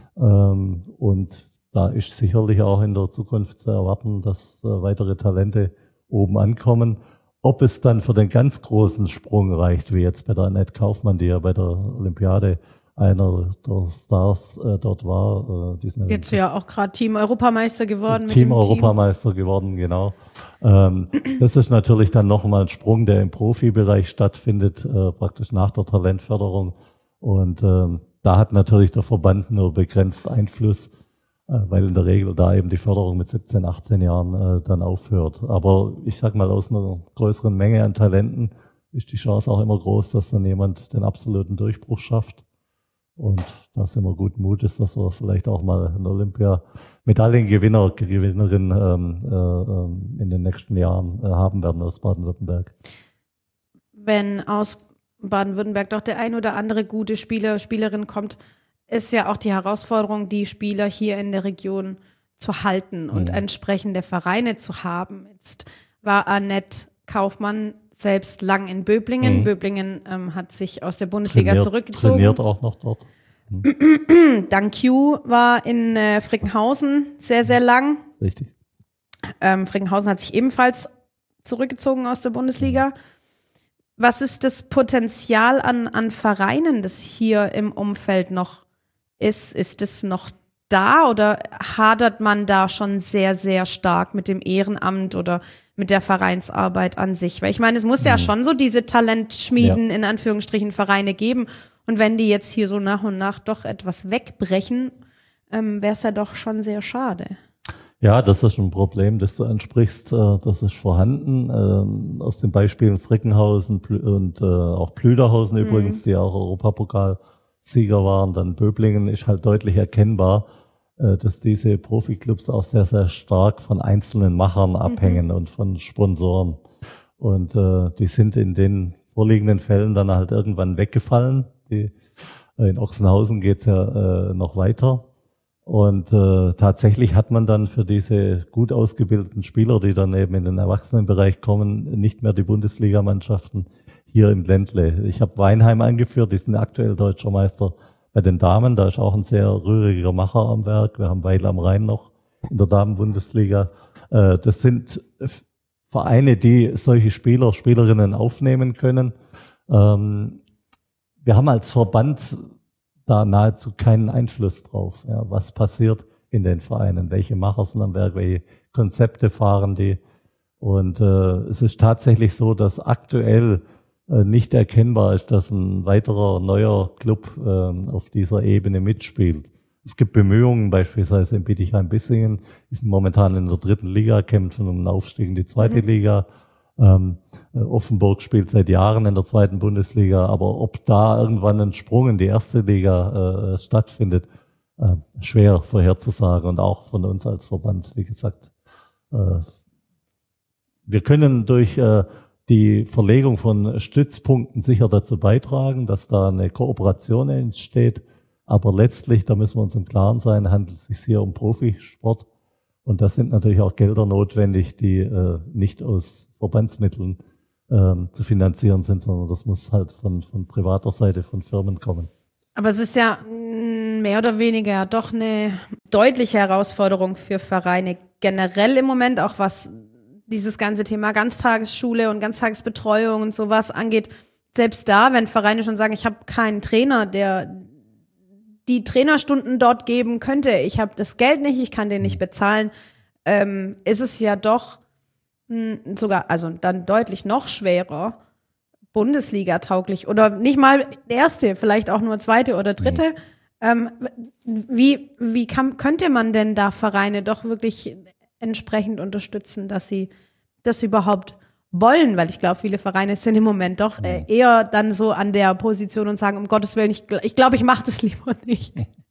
Und da ist sicherlich auch in der Zukunft zu erwarten, dass weitere Talente oben ankommen. Ob es dann für den ganz großen Sprung reicht, wie jetzt bei der Annette Kaufmann, die ja bei der Olympiade einer der Stars dort war. Jetzt ja auch gerade Team-Europameister geworden. Team-Europameister geworden, genau. Das ist natürlich dann nochmal ein Sprung, der im Profibereich stattfindet, praktisch nach der Talentförderung. Und da hat natürlich der Verband nur begrenzt Einfluss, weil in der Regel da eben die Förderung mit 17, 18 Jahren dann aufhört. Aber ich sag mal, aus einer größeren Menge an Talenten ist die Chance auch immer groß, dass dann jemand den absoluten Durchbruch schafft. Und da sind wir guten Mutes, dass wir vielleicht auch mal eine Olympiamedaillengewinnerin in den nächsten Jahren haben werden aus Baden-Württemberg. Wenn aus Baden-Württemberg doch der ein oder andere gute Spieler, Spielerin kommt, ist ja auch die Herausforderung, die Spieler hier in der Region zu halten und entsprechende Vereine zu haben. Jetzt war Annette Kaufmann selbst lang in Böblingen. Böblingen hat sich aus der Bundesliga zurückgezogen. Trainiert auch noch dort. Dan Q war in Frickenhausen sehr, sehr lang. Richtig. Frickenhausen hat sich ebenfalls zurückgezogen aus der Bundesliga. Was ist das Potenzial an Vereinen, das hier im Umfeld noch ist? Ist es noch da oder hadert man da schon sehr, sehr stark mit dem Ehrenamt oder mit der Vereinsarbeit an sich? Weil ich meine, es muss ja schon so diese Talentschmieden, in Anführungsstrichen, Vereine geben. Und wenn die jetzt hier so nach und nach doch etwas wegbrechen, wäre es ja doch schon sehr schade. Ja, das ist ein Problem, das du ansprichst. Das ist vorhanden. Aus den Beispielen Frickenhausen und auch Plüderhausen übrigens, die auch Europapokalsieger waren, dann Böblingen, ist halt deutlich erkennbar, dass diese Profiklubs auch sehr, sehr stark von einzelnen Machern abhängen und von Sponsoren. Und die sind in den vorliegenden Fällen dann halt irgendwann weggefallen. In Ochsenhausen geht's ja noch weiter. Und tatsächlich hat man dann für diese gut ausgebildeten Spieler, die dann eben in den Erwachsenenbereich kommen, nicht mehr die Bundesligamannschaften hier im Ländle. Ich habe Weinheim angeführt, die sind aktuell deutscher Meister bei den Damen. Da ist auch ein sehr rühriger Macher am Werk. Wir haben Weil am Rhein noch in der Damenbundesliga. Das sind Vereine, die solche Spieler, Spielerinnen aufnehmen können. Wir haben als Verband da nahezu keinen Einfluss drauf. Ja, was passiert in den Vereinen? Welche Macher sind am Werk? Welche Konzepte fahren die? Und es ist tatsächlich so, dass aktuell nicht erkennbar ist, dass ein weiterer neuer Club auf dieser Ebene mitspielt. Es gibt Bemühungen, beispielsweise in Bietigheim-Bissingen, die sind momentan in der 3. Liga, kämpfen um einen Aufstieg in die 2. Liga. Offenburg spielt seit Jahren in der 2. Bundesliga, aber ob da irgendwann ein Sprung in die 1. Liga stattfindet, schwer vorherzusagen und auch von uns als Verband, wie gesagt, wir können durch die Verlegung von Stützpunkten sicher dazu beitragen, dass da eine Kooperation entsteht. Aber letztlich, da müssen wir uns im Klaren sein, handelt es sich hier um Profisport. Und da sind natürlich auch Gelder notwendig, die nicht aus Verbandsmitteln zu finanzieren sind, sondern das muss halt von privater Seite, von Firmen kommen. Aber es ist ja mehr oder weniger doch eine deutliche Herausforderung für Vereine generell im Moment, auch was dieses ganze Thema Ganztagesschule und Ganztagesbetreuung und sowas angeht. Selbst da, wenn Vereine schon sagen, ich habe keinen Trainer, der die Trainerstunden dort geben könnte, ich habe das Geld nicht, ich kann den nicht bezahlen, ist es ja doch sogar, also dann deutlich noch schwerer, Bundesliga-tauglich oder nicht mal erste, vielleicht auch nur zweite oder dritte. Könnte man denn da Vereine doch wirklich entsprechend unterstützen, dass sie das überhaupt wollen? Weil ich glaube, viele Vereine sind im Moment doch eher dann so an der Position und sagen, um Gottes Willen, ich glaube, ich mache das lieber nicht.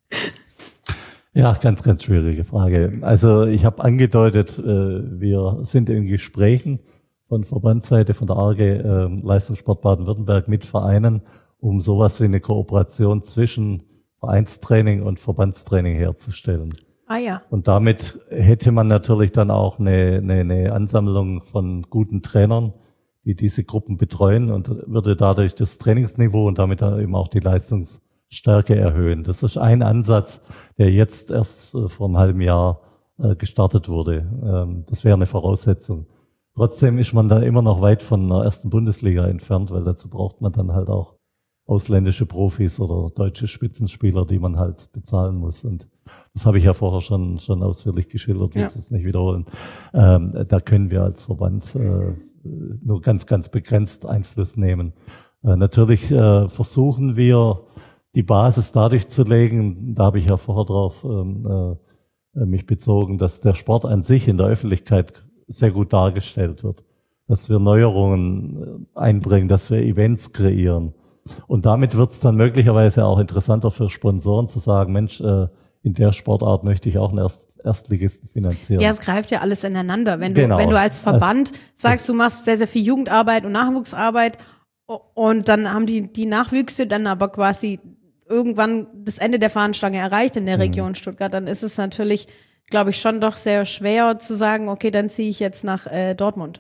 Ja, ganz, ganz schwierige Frage. Also ich habe angedeutet, wir sind in Gesprächen von Verbandsseite, von der ARGE Leistungssport Baden-Württemberg mit Vereinen, um sowas wie eine Kooperation zwischen Vereinstraining und Verbandstraining herzustellen. Ah ja. Und damit hätte man natürlich dann auch eine Ansammlung von guten Trainern, die diese Gruppen betreuen, und würde dadurch das Trainingsniveau und damit dann eben auch die Leistungsstärke erhöhen. Das ist ein Ansatz, der jetzt erst vor einem halben Jahr gestartet wurde. Das wäre eine Voraussetzung. Trotzdem ist man da immer noch weit von der ersten Bundesliga entfernt, weil dazu braucht man dann halt auch ausländische Profis oder deutsche Spitzenspieler, die man halt bezahlen muss. Und das habe ich ja vorher schon ausführlich geschildert, will es jetzt nicht wiederholen. Da können wir als Verband nur ganz, ganz begrenzt Einfluss nehmen. Natürlich versuchen wir, die Basis dadurch zu legen, da habe ich ja vorher drauf mich bezogen, dass der Sport an sich in der Öffentlichkeit sehr gut dargestellt wird, dass wir Neuerungen einbringen, dass wir Events kreieren. Und damit wird es dann möglicherweise auch interessanter für Sponsoren zu sagen, Mensch, in der Sportart möchte ich auch einen Erstligisten finanzieren. Ja, es greift ja alles ineinander. Wenn du als Verband sagst, du machst sehr, sehr viel Jugendarbeit und Nachwuchsarbeit und dann haben die Nachwüchse dann aber quasi irgendwann das Ende der Fahnenstange erreicht in der Region Stuttgart, dann ist es natürlich, glaube ich, schon doch sehr schwer zu sagen, okay, dann ziehe ich jetzt nach Dortmund.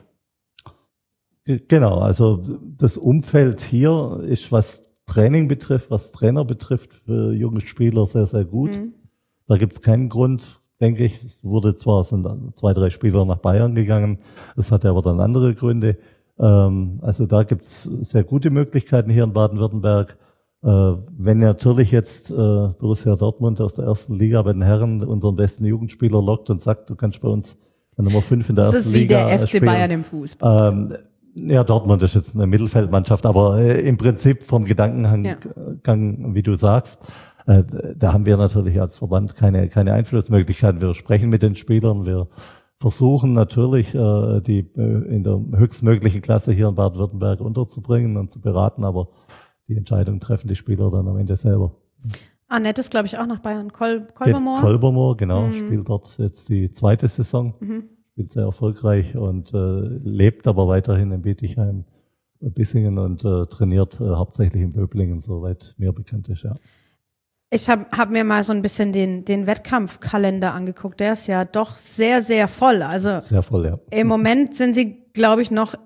Genau, also das Umfeld hier ist, was Training betrifft, was Trainer betrifft, für junge Spieler sehr, sehr gut. Da gibt es keinen Grund, denke ich. Es sind 2, 3 Spieler nach Bayern gegangen, das hatte aber dann andere Gründe. Also da gibt es sehr gute Möglichkeiten hier in Baden-Württemberg. Wenn natürlich jetzt Borussia Dortmund aus der ersten Liga bei den Herren unseren besten Jugendspieler lockt und sagt, du kannst bei uns Nummer 5 in der ersten Liga Das ist wie der FC Bayern im Fußball. Ja, Dortmund ist jetzt eine Mittelfeldmannschaft, aber im Prinzip vom Gedankengang, wie du sagst, da haben wir natürlich als Verband keine Einflussmöglichkeiten. Wir sprechen mit den Spielern, wir versuchen natürlich, die in der höchstmöglichen Klasse hier in Baden-Württemberg unterzubringen und zu beraten, aber die Entscheidung treffen die Spieler dann am Ende selber. Annette ist, glaube ich, auch nach Bayern. Kolbermoor? Kolbermoor, genau, spielt dort jetzt die 2. Saison. Spielt sehr erfolgreich und lebt aber weiterhin in Bietigheim, Bissingen und trainiert hauptsächlich in Böblingen, soweit mir bekannt ist, ja. Ich hab mir mal so ein bisschen den Wettkampfkalender angeguckt. Der ist ja doch sehr, sehr voll. Also sehr voll, ja. Im Moment sind sie, glaube ich, noch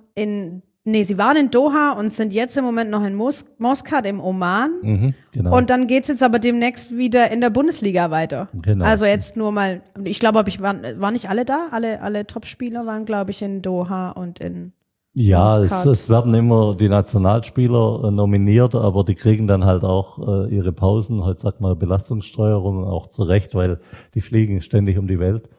sie waren in Doha und sind jetzt im Moment noch in Muscat im Oman. Genau. Und dann geht's jetzt aber demnächst wieder in der Bundesliga weiter. Genau. Also jetzt nur mal, ich glaube, waren nicht alle da? Alle Topspieler waren, glaube ich, in Doha und in Muscat. Es werden immer die Nationalspieler nominiert, aber die kriegen dann halt auch ihre Pausen, halt sag mal Belastungssteuerung auch zurecht, weil die fliegen ständig um die Welt.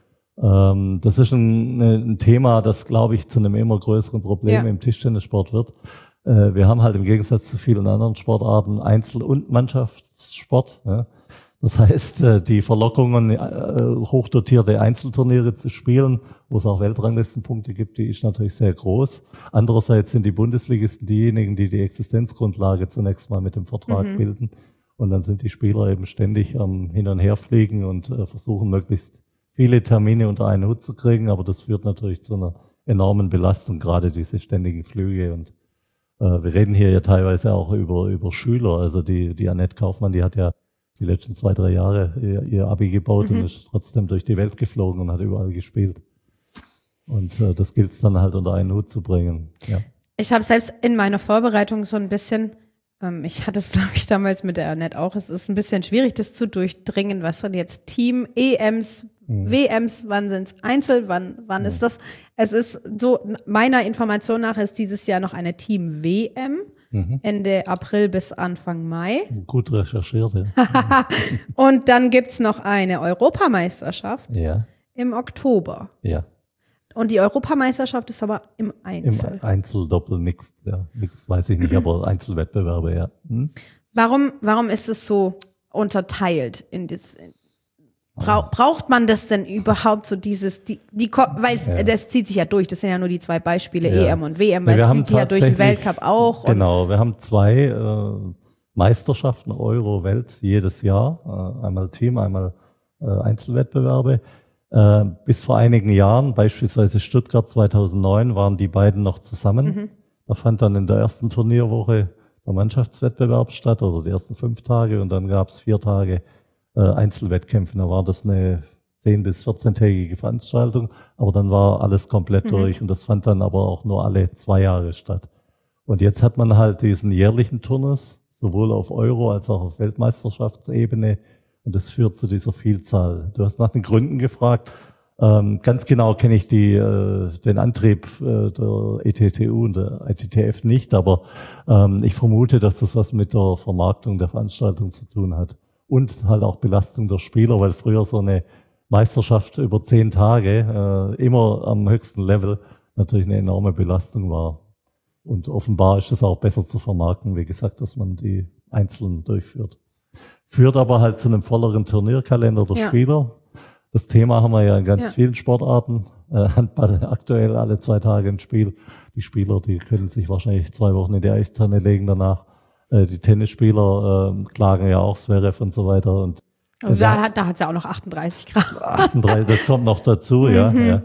Das ist ein Thema, das, glaube ich, zu einem immer größeren Problem im Tischtennissport wird. Wir haben halt im Gegensatz zu vielen anderen Sportarten Einzel- und Mannschaftssport. Ja. Das heißt, die Verlockungen, hochdotierte Einzelturniere zu spielen, wo es auch Weltranglistenpunkte gibt, die ist natürlich sehr groß. Andererseits sind die Bundesligisten diejenigen, die die Existenzgrundlage zunächst mal mit dem Vertrag bilden. Und dann sind die Spieler eben ständig am Hin- und Herfliegen und versuchen möglichst viele Termine unter einen Hut zu kriegen, aber das führt natürlich zu einer enormen Belastung, gerade diese ständigen Flüge. Und wir reden hier ja teilweise auch über Schüler. Also die Annette Kaufmann, die hat ja die letzten 2-3 Jahre ihr Abi gebaut und ist trotzdem durch die Welt geflogen und hat überall gespielt. Und das gilt es dann halt unter einen Hut zu bringen. Ja. Ich habe selbst in meiner Vorbereitung so ein bisschen, ich hatte es, glaube ich, damals mit der Annette auch, es ist ein bisschen schwierig, das zu durchdringen, was sind jetzt Team, EMs, WMs, wann sind's Einzel, wann ist das? Es ist so, meiner Information nach ist dieses Jahr noch eine Team-WM, Ende April bis Anfang Mai. Gut recherchiert, ja. Und dann gibt's noch eine Europameisterschaft im Oktober. Ja. Und die Europameisterschaft ist aber im Einzel. Im Einzel, Doppel, Mixed, ja. Mixed weiß ich nicht, aber Einzelwettbewerbe, ja. Warum ist es so unterteilt in das? Braucht man das denn überhaupt so dieses, weil das zieht sich ja durch, das sind ja nur die 2 Beispiele, EM und WM, weil es zieht sich ja durch den Weltcup auch. Genau, wir haben 2 Meisterschaften, Euro, Welt, jedes Jahr, einmal Team, einmal Einzelwettbewerbe. Bis vor einigen Jahren, beispielsweise Stuttgart 2009, waren die beiden noch zusammen. Da fand dann in der ersten Turnierwoche der Mannschaftswettbewerb statt, oder die ersten 5 Tage, und dann gab es 4 Tage Einzelwettkämpfe. Da war das eine 10- bis 14-tägige Veranstaltung, aber dann war alles komplett durch, und das fand dann aber auch nur alle 2 Jahre statt. Und jetzt hat man halt diesen jährlichen Turnus, sowohl auf Euro- als auch auf Weltmeisterschaftsebene, und das führt zu dieser Vielzahl. Du hast nach den Gründen gefragt. Ganz genau kenne ich den Antrieb der ETTU und der ITTF nicht, aber ich vermute, dass das was mit der Vermarktung der Veranstaltung zu tun hat. Und halt auch Belastung der Spieler, weil früher so eine Meisterschaft über 10 Tage immer am höchsten Level natürlich eine enorme Belastung war. Und offenbar ist es auch besser zu vermarkten, wie gesagt, dass man die einzeln durchführt. Führt aber halt zu einem volleren Turnierkalender der Spieler. Das Thema haben wir ja in ganz vielen Sportarten. Handball aktuell alle 2 Tage ein Spiel. Die Spieler, die können sich wahrscheinlich 2 Wochen in die Eistonne legen danach. Die Tennisspieler klagen ja auch Zverev und so weiter. Und da hat's ja auch noch 38 Grad. 38, das kommt noch dazu, ja.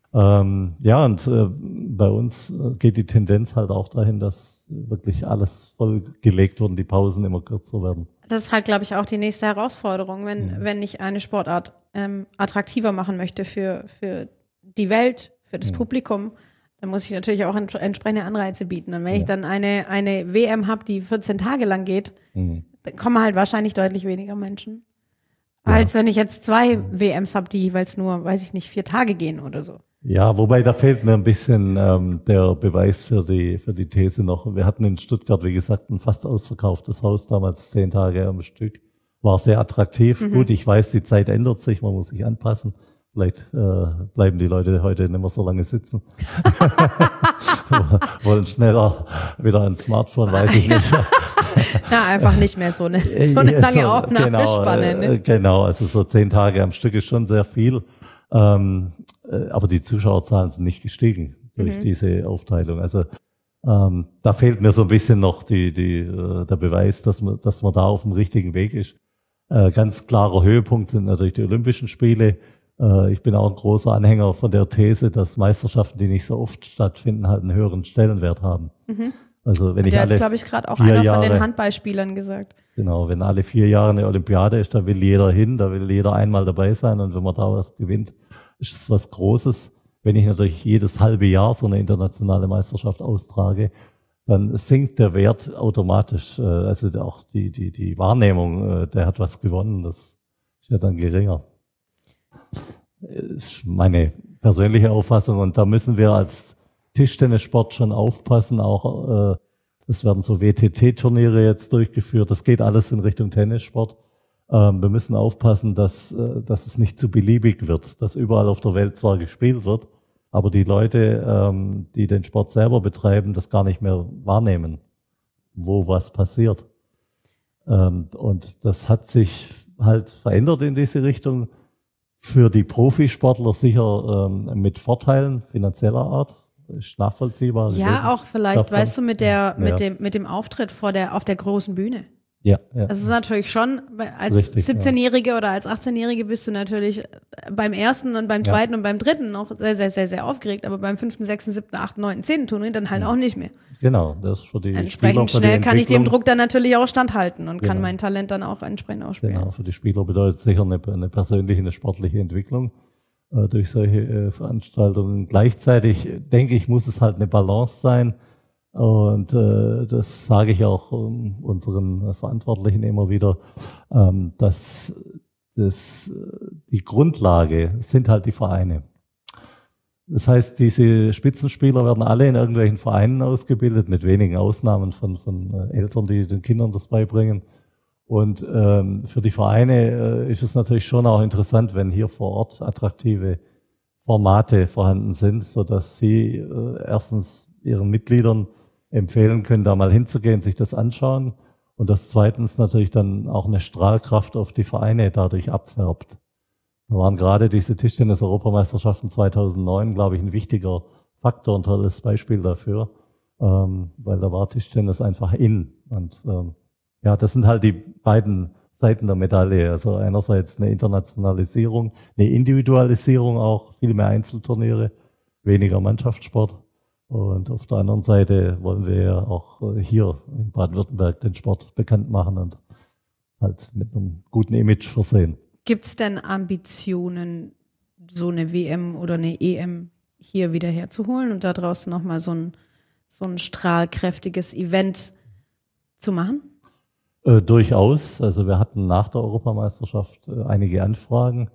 Und bei uns geht die Tendenz halt auch dahin, dass wirklich alles vollgelegt wird und die Pausen immer kürzer werden. Das ist halt, glaube ich, auch die nächste Herausforderung, wenn ich eine Sportart attraktiver machen möchte für die Welt, für das Publikum. Dann muss ich natürlich auch entsprechende Anreize bieten. Und wenn ich dann eine WM habe, die 14 Tage lang geht, dann kommen halt wahrscheinlich deutlich weniger Menschen. Als wenn ich jetzt 2 WMs habe, die jeweils nur, 4 Tage gehen oder so. Ja, wobei da fehlt mir ein bisschen der Beweis für die These noch. Wir hatten in Stuttgart, wie gesagt, ein fast ausverkauftes Haus, damals 10 Tage am Stück. War sehr attraktiv. Gut, ich weiß, die Zeit ändert sich, man muss sich anpassen. Vielleicht bleiben die Leute heute nicht mehr so lange sitzen. Wollen schneller wieder ein Smartphone, weiß ich nicht. Na, einfach nicht mehr so eine lange Aufnahmespanne. Genau, also so 10 Tage am Stück ist schon sehr viel. Aber die Zuschauerzahlen sind nicht gestiegen durch diese Aufteilung. Also da fehlt mir so ein bisschen noch der Beweis, dass man da auf dem richtigen Weg ist. Ganz klarer Höhepunkt sind natürlich die Olympischen Spiele. Ich bin auch ein großer Anhänger von der These, dass Meisterschaften, die nicht so oft stattfinden, halt einen höheren Stellenwert haben. Also wenn ich alle 4 Jahre, glaube ich, gerade auch einer von den Handballspielern gesagt. Genau, wenn alle 4 Jahre eine Olympiade ist, da will jeder hin, da will jeder einmal dabei sein, und wenn man da was gewinnt, ist es was Großes. Wenn ich natürlich jedes halbe Jahr so eine internationale Meisterschaft austrage, dann sinkt der Wert automatisch. Also auch die Wahrnehmung, der hat was gewonnen, das ist ja dann geringer. Ist meine persönliche Auffassung, und da müssen wir als Tischtennissport schon aufpassen. Auch es werden so WTT-Turniere jetzt durchgeführt. Das geht alles in Richtung Tennissport. Wir müssen aufpassen, dass es nicht zu beliebig wird, dass überall auf der Welt zwar gespielt wird, aber die Leute, die den Sport selber betreiben, das gar nicht mehr wahrnehmen, wo was passiert. Und das hat sich halt verändert in diese Richtung. Für die Profisportler sicher mit Vorteilen finanzieller Art. Ist nachvollziehbar. Ja, auch vielleicht, davon. Weißt du, mit dem Auftritt auf der großen Bühne. Ja. Das ist natürlich schon, als Richtig, 17-Jährige oder als 18-Jährige bist du natürlich beim ersten und beim zweiten und beim dritten noch sehr, sehr, sehr, sehr aufgeregt, aber beim 5., 6., 7., 8., 9., 10. Turnier dann halt auch nicht mehr. Genau, das ist für die Entsprechend Spieler, schnell kann ich dem Druck dann natürlich auch standhalten und kann mein Talent dann auch entsprechend ausspielen. Genau, für die Spieler bedeutet sicher eine persönliche, eine sportliche Entwicklung durch solche Veranstaltungen. Gleichzeitig denke ich, muss es halt eine Balance sein. Und das sage ich auch unseren Verantwortlichen immer wieder, dass die Grundlage sind halt die Vereine. Das heißt, diese Spitzenspieler werden alle in irgendwelchen Vereinen ausgebildet, mit wenigen Ausnahmen von Eltern, die den Kindern das beibringen. Und für die Vereine ist es natürlich schon auch interessant, wenn hier vor Ort attraktive Formate vorhanden sind, so dass sie erstens ihren Mitgliedern empfehlen können, da mal hinzugehen, sich das anschauen und das zweitens natürlich dann auch eine Strahlkraft auf die Vereine dadurch abfärbt. Da waren gerade diese Tischtennis-Europameisterschaften 2009, glaube ich, ein wichtiger Faktor und tolles Beispiel dafür, weil da war Tischtennis einfach in. Und das sind halt die beiden Seiten der Medaille. Also einerseits eine Internationalisierung, eine Individualisierung auch, viel mehr Einzelturniere, weniger Mannschaftssport. Und auf der anderen Seite wollen wir ja auch hier in Baden-Württemberg den Sport bekannt machen und halt mit einem guten Image versehen. Gibt's denn Ambitionen, so eine WM oder eine EM hier wieder herzuholen und da draußen nochmal so ein strahlkräftiges Event zu machen? Durchaus. Also wir hatten nach der Europameisterschaft einige Anfragen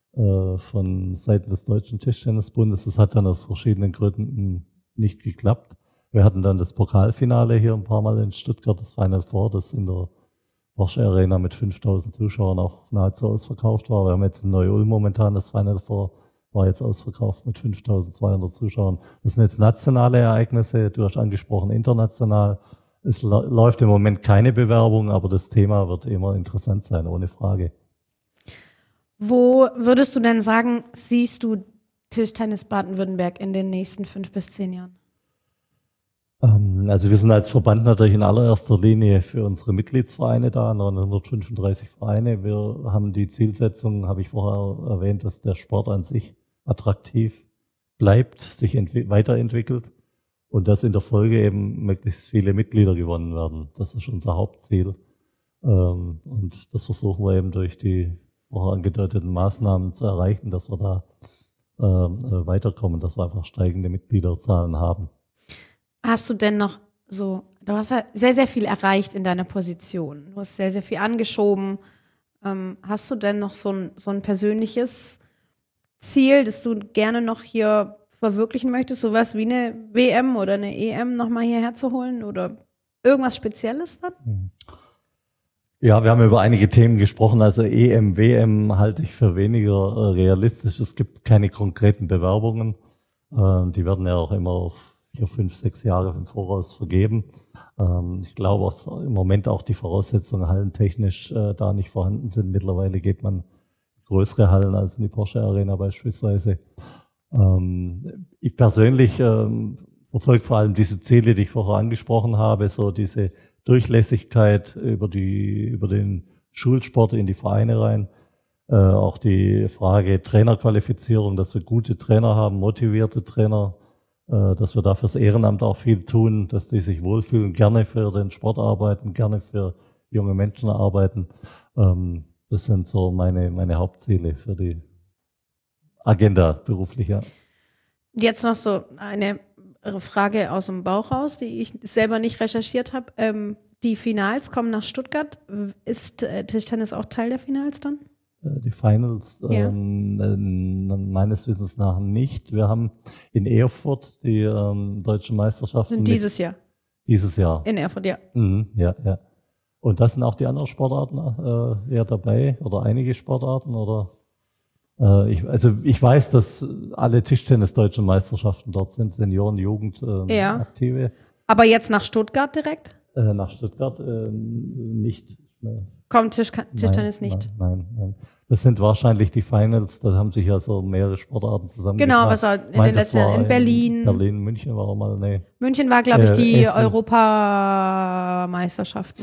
von Seiten des Deutschen Tischtennisbundes. Das hat dann aus verschiedenen Gründen nicht geklappt. Wir hatten dann das Pokalfinale hier ein paar Mal in Stuttgart, das Final Four, das in der Porsche Arena mit 5000 Zuschauern auch nahezu ausverkauft war. Wir haben jetzt in Neu-Ulm momentan das Final Four, war jetzt ausverkauft mit 5200 Zuschauern. Das sind jetzt nationale Ereignisse, du hast angesprochen international. Es läuft im Moment keine Bewerbung, aber das Thema wird immer interessant sein, ohne Frage. Wo würdest du denn sagen, siehst du Tischtennis Baden-Württemberg in den nächsten 5 bis 10 Jahren? Also wir sind als Verband natürlich in allererster Linie für unsere Mitgliedsvereine da, 935 Vereine. Wir haben die Zielsetzung, habe ich vorher erwähnt, dass der Sport an sich attraktiv bleibt, sich weiterentwickelt und dass in der Folge eben möglichst viele Mitglieder gewonnen werden. Das ist unser Hauptziel. Und das versuchen wir eben durch die vorher angedeuteten Maßnahmen zu erreichen, dass wir da weiterkommen, dass wir einfach steigende Mitgliederzahlen haben. Hast du denn noch du hast ja sehr, sehr viel erreicht in deiner Position. Du hast sehr, sehr viel angeschoben. Hast du denn noch so ein persönliches Ziel, das du gerne noch hier verwirklichen möchtest? Sowas wie eine WM oder eine EM nochmal hierher zu holen oder irgendwas Spezielles dann? Ja, wir haben über einige Themen gesprochen. Also EM, WM halte ich für weniger realistisch. Es gibt keine konkreten Bewerbungen. Die werden ja auch immer auf 4, 5, 6 Jahre im Voraus vergeben. Ich glaube, dass im Moment auch die Voraussetzungen hallentechnisch da nicht vorhanden sind. Mittlerweile geht man größere Hallen als in die Porsche Arena beispielsweise. Ich persönlich verfolge vor allem diese Ziele, die ich vorher angesprochen habe, so diese Durchlässigkeit über den Schulsport in die Vereine rein. Auch die Frage Trainerqualifizierung, dass wir gute Trainer haben, motivierte Trainer, dass wir da fürs Ehrenamt auch viel tun, dass die sich wohlfühlen, gerne für den Sport arbeiten, gerne für junge Menschen arbeiten. Das sind so meine Hauptziele für die Agenda beruflich. Ja. Jetzt noch so eine Frage aus dem Bauch raus, die ich selber nicht recherchiert habe. Die Finals kommen nach Stuttgart. Ist Tischtennis auch Teil der Finals dann? Die Finals meines Wissens nach nicht. Wir haben in Erfurt die deutschen Meisterschaften. Sind dieses Jahr? Dieses Jahr. In Erfurt, ja. Ja. Und das sind auch die anderen Sportarten eher dabei oder einige Sportarten oder? Ich weiß, dass alle Tischtennis-deutschen Meisterschaften dort sind, Senioren, Jugend, Aktive. Aber jetzt nach Stuttgart direkt? Nach Stuttgart nicht. Kommt Tischtennis nicht? Nein. Das sind wahrscheinlich die Finals, da haben sich ja so mehrere Sportarten zusammengetragen. Genau, was in den letzten Jahren in Berlin. München war auch mal, München war, glaube ich, die Europameisterschaften.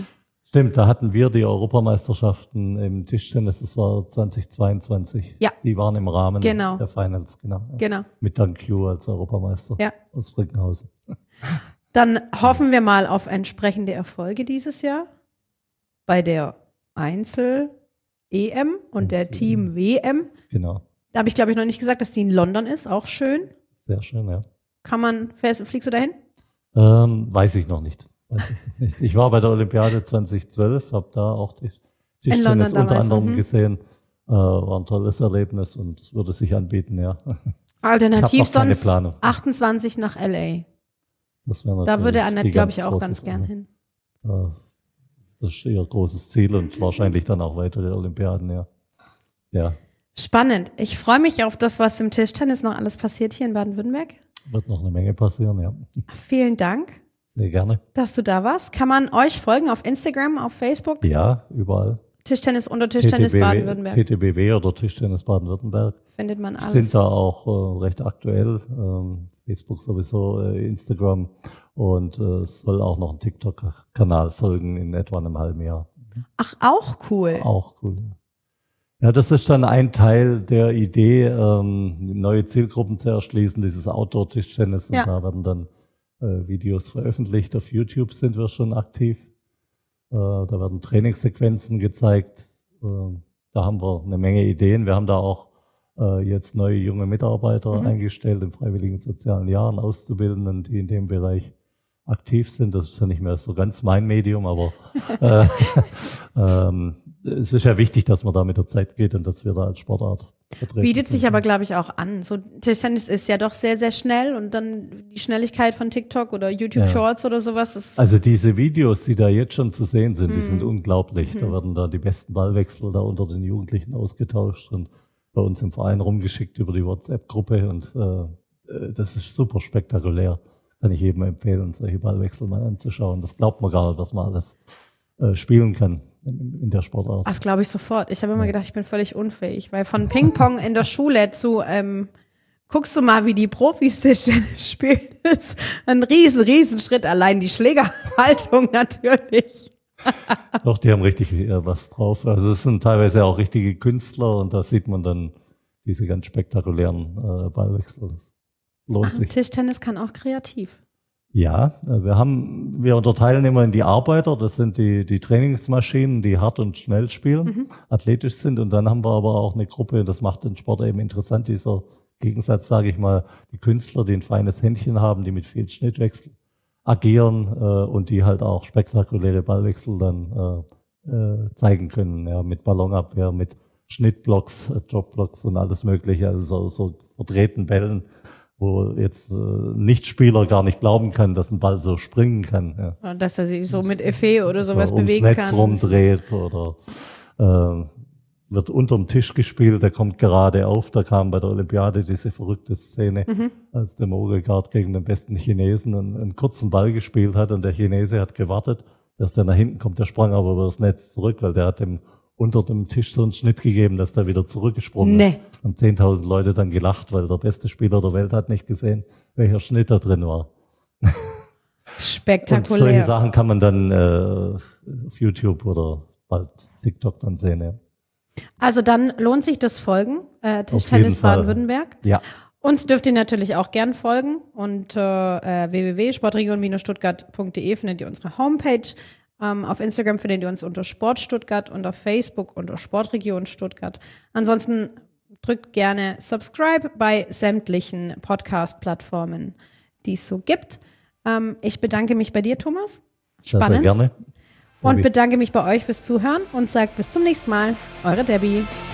Stimmt, da hatten wir die Europameisterschaften im Tischtennis, das war 2022. Ja. Die waren im Rahmen Genau. der Finals, genau. Genau. Mit Dan Q als Europameister aus Frickenhausen. Dann hoffen wir mal auf entsprechende Erfolge dieses Jahr bei der Einzel-EM und der Team-WM. Genau. Da habe ich, glaube ich, noch nicht gesagt, dass die in London ist. Auch schön. Sehr schön, ja. Fliegst du dahin? Weiß ich noch nicht. Ich war bei der Olympiade 2012, habe da auch die Tischtennis unter anderem gesehen. War ein tolles Erlebnis und würde sich anbieten, ja. Alternativ sonst 28 nach LA. Da würde Annette, glaube ich, auch ganz gern hin. Das ist ihr großes Ziel und wahrscheinlich dann auch weitere Olympiaden, ja. Spannend. Ich freue mich auf das, was im Tischtennis noch alles passiert hier in Baden-Württemberg. Wird noch eine Menge passieren, ja. Vielen Dank. Sehr gerne. Dass du da warst. Kann man euch folgen auf Instagram, auf Facebook? Ja, überall. Tischtennis unter Tischtennis Baden-Württemberg. TTBW oder Tischtennis Baden-Württemberg. Findet man alles. Sind da auch recht aktuell. Facebook sowieso, Instagram. Und es soll auch noch ein TikTok-Kanal folgen in etwa einem halben Jahr. Ach, auch cool. Auch cool, ja. Ja, das ist dann ein Teil der Idee, neue Zielgruppen zu erschließen, dieses Outdoor-Tischtennis. Und da werden dann Videos veröffentlicht. Auf YouTube sind wir schon aktiv. Da werden Trainingssequenzen gezeigt. Da haben wir eine Menge Ideen. Wir haben da auch jetzt neue junge Mitarbeiter eingestellt im freiwilligen sozialen Jahren, Auszubildenden, die in dem Bereich aktiv sind. Das ist ja nicht mehr so ganz mein Medium, aber es ist ja wichtig, dass man da mit der Zeit geht und dass wir da als Sportart vertreten Bietet sind. sich aber, glaube ich, auch an. So Tischtennis ist ja doch sehr, sehr schnell und dann die Schnelligkeit von TikTok oder YouTube Shorts oder sowas. Ist also diese Videos, die da jetzt schon zu sehen sind, die sind unglaublich. Da werden da die besten Ballwechsel da unter den Jugendlichen ausgetauscht und bei uns im Verein rumgeschickt über die WhatsApp-Gruppe und das ist super spektakulär. Kann ich jedem empfehlen, solche Ballwechsel mal anzuschauen. Das glaubt man gar nicht, was man alles spielen kann in der Sportart. Das glaube ich sofort. Ich habe immer gedacht, ich bin völlig unfähig, weil von Ping-Pong in der Schule zu guckst du mal, wie die Profis Tischtennis spielen, ist ein riesen Schritt. Allein die Schlägerhaltung natürlich. Doch, die haben richtig was drauf. Also es sind teilweise auch richtige Künstler und da sieht man dann diese ganz spektakulären Ballwechsel. Das lohnt sich. Tischtennis kann auch kreativ. Ja, wir unterteilen immer in die Arbeiter, das sind die Trainingsmaschinen, die hart und schnell spielen, athletisch sind, und dann haben wir aber auch eine Gruppe, das macht den Sport eben interessant, dieser Gegensatz, sage ich mal, die Künstler, die ein feines Händchen haben, die mit viel Schnittwechsel agieren und die halt auch spektakuläre Ballwechsel dann zeigen können, ja, mit Ballonabwehr, mit Schnittblocks, Dropblocks und alles mögliche, also so verdrehten Bällen, wo jetzt Nichtspieler gar nicht glauben kann, dass ein Ball so springen kann. Ja. Oder dass er sich so mit Effet oder sowas ums bewegen Netz kann. Rumdreht oder wird unterm Tisch gespielt, der kommt gerade auf. Da kam bei der Olympiade diese verrückte Szene, als der Moregard gegen den besten Chinesen einen kurzen Ball gespielt hat und der Chinese hat gewartet, dass der nach hinten kommt. Der sprang aber über das Netz zurück, weil der hat dem unter dem Tisch so einen Schnitt gegeben, dass der wieder zurückgesprungen ist. Und 10.000 Leute dann gelacht, weil der beste Spieler der Welt hat nicht gesehen, welcher Schnitt da drin war. Spektakulär. Und solche Sachen kann man dann auf YouTube oder bald TikTok dann sehen. Ja. Also dann lohnt sich das Folgen, Tischtennis Baden-Württemberg. Ja. Uns dürft ihr natürlich auch gern folgen. Unter www.sportregion-stuttgart.de findet ihr unsere Homepage. Auf Instagram findet ihr uns unter Sport Stuttgart und auf Facebook unter Sportregion Stuttgart. Ansonsten drückt gerne Subscribe bei sämtlichen Podcast-Plattformen, die es so gibt. Ich bedanke mich bei dir, Thomas. Spannend. Sehr gerne. Und bedanke mich bei euch fürs Zuhören und sage bis zum nächsten Mal. Eure Debbie.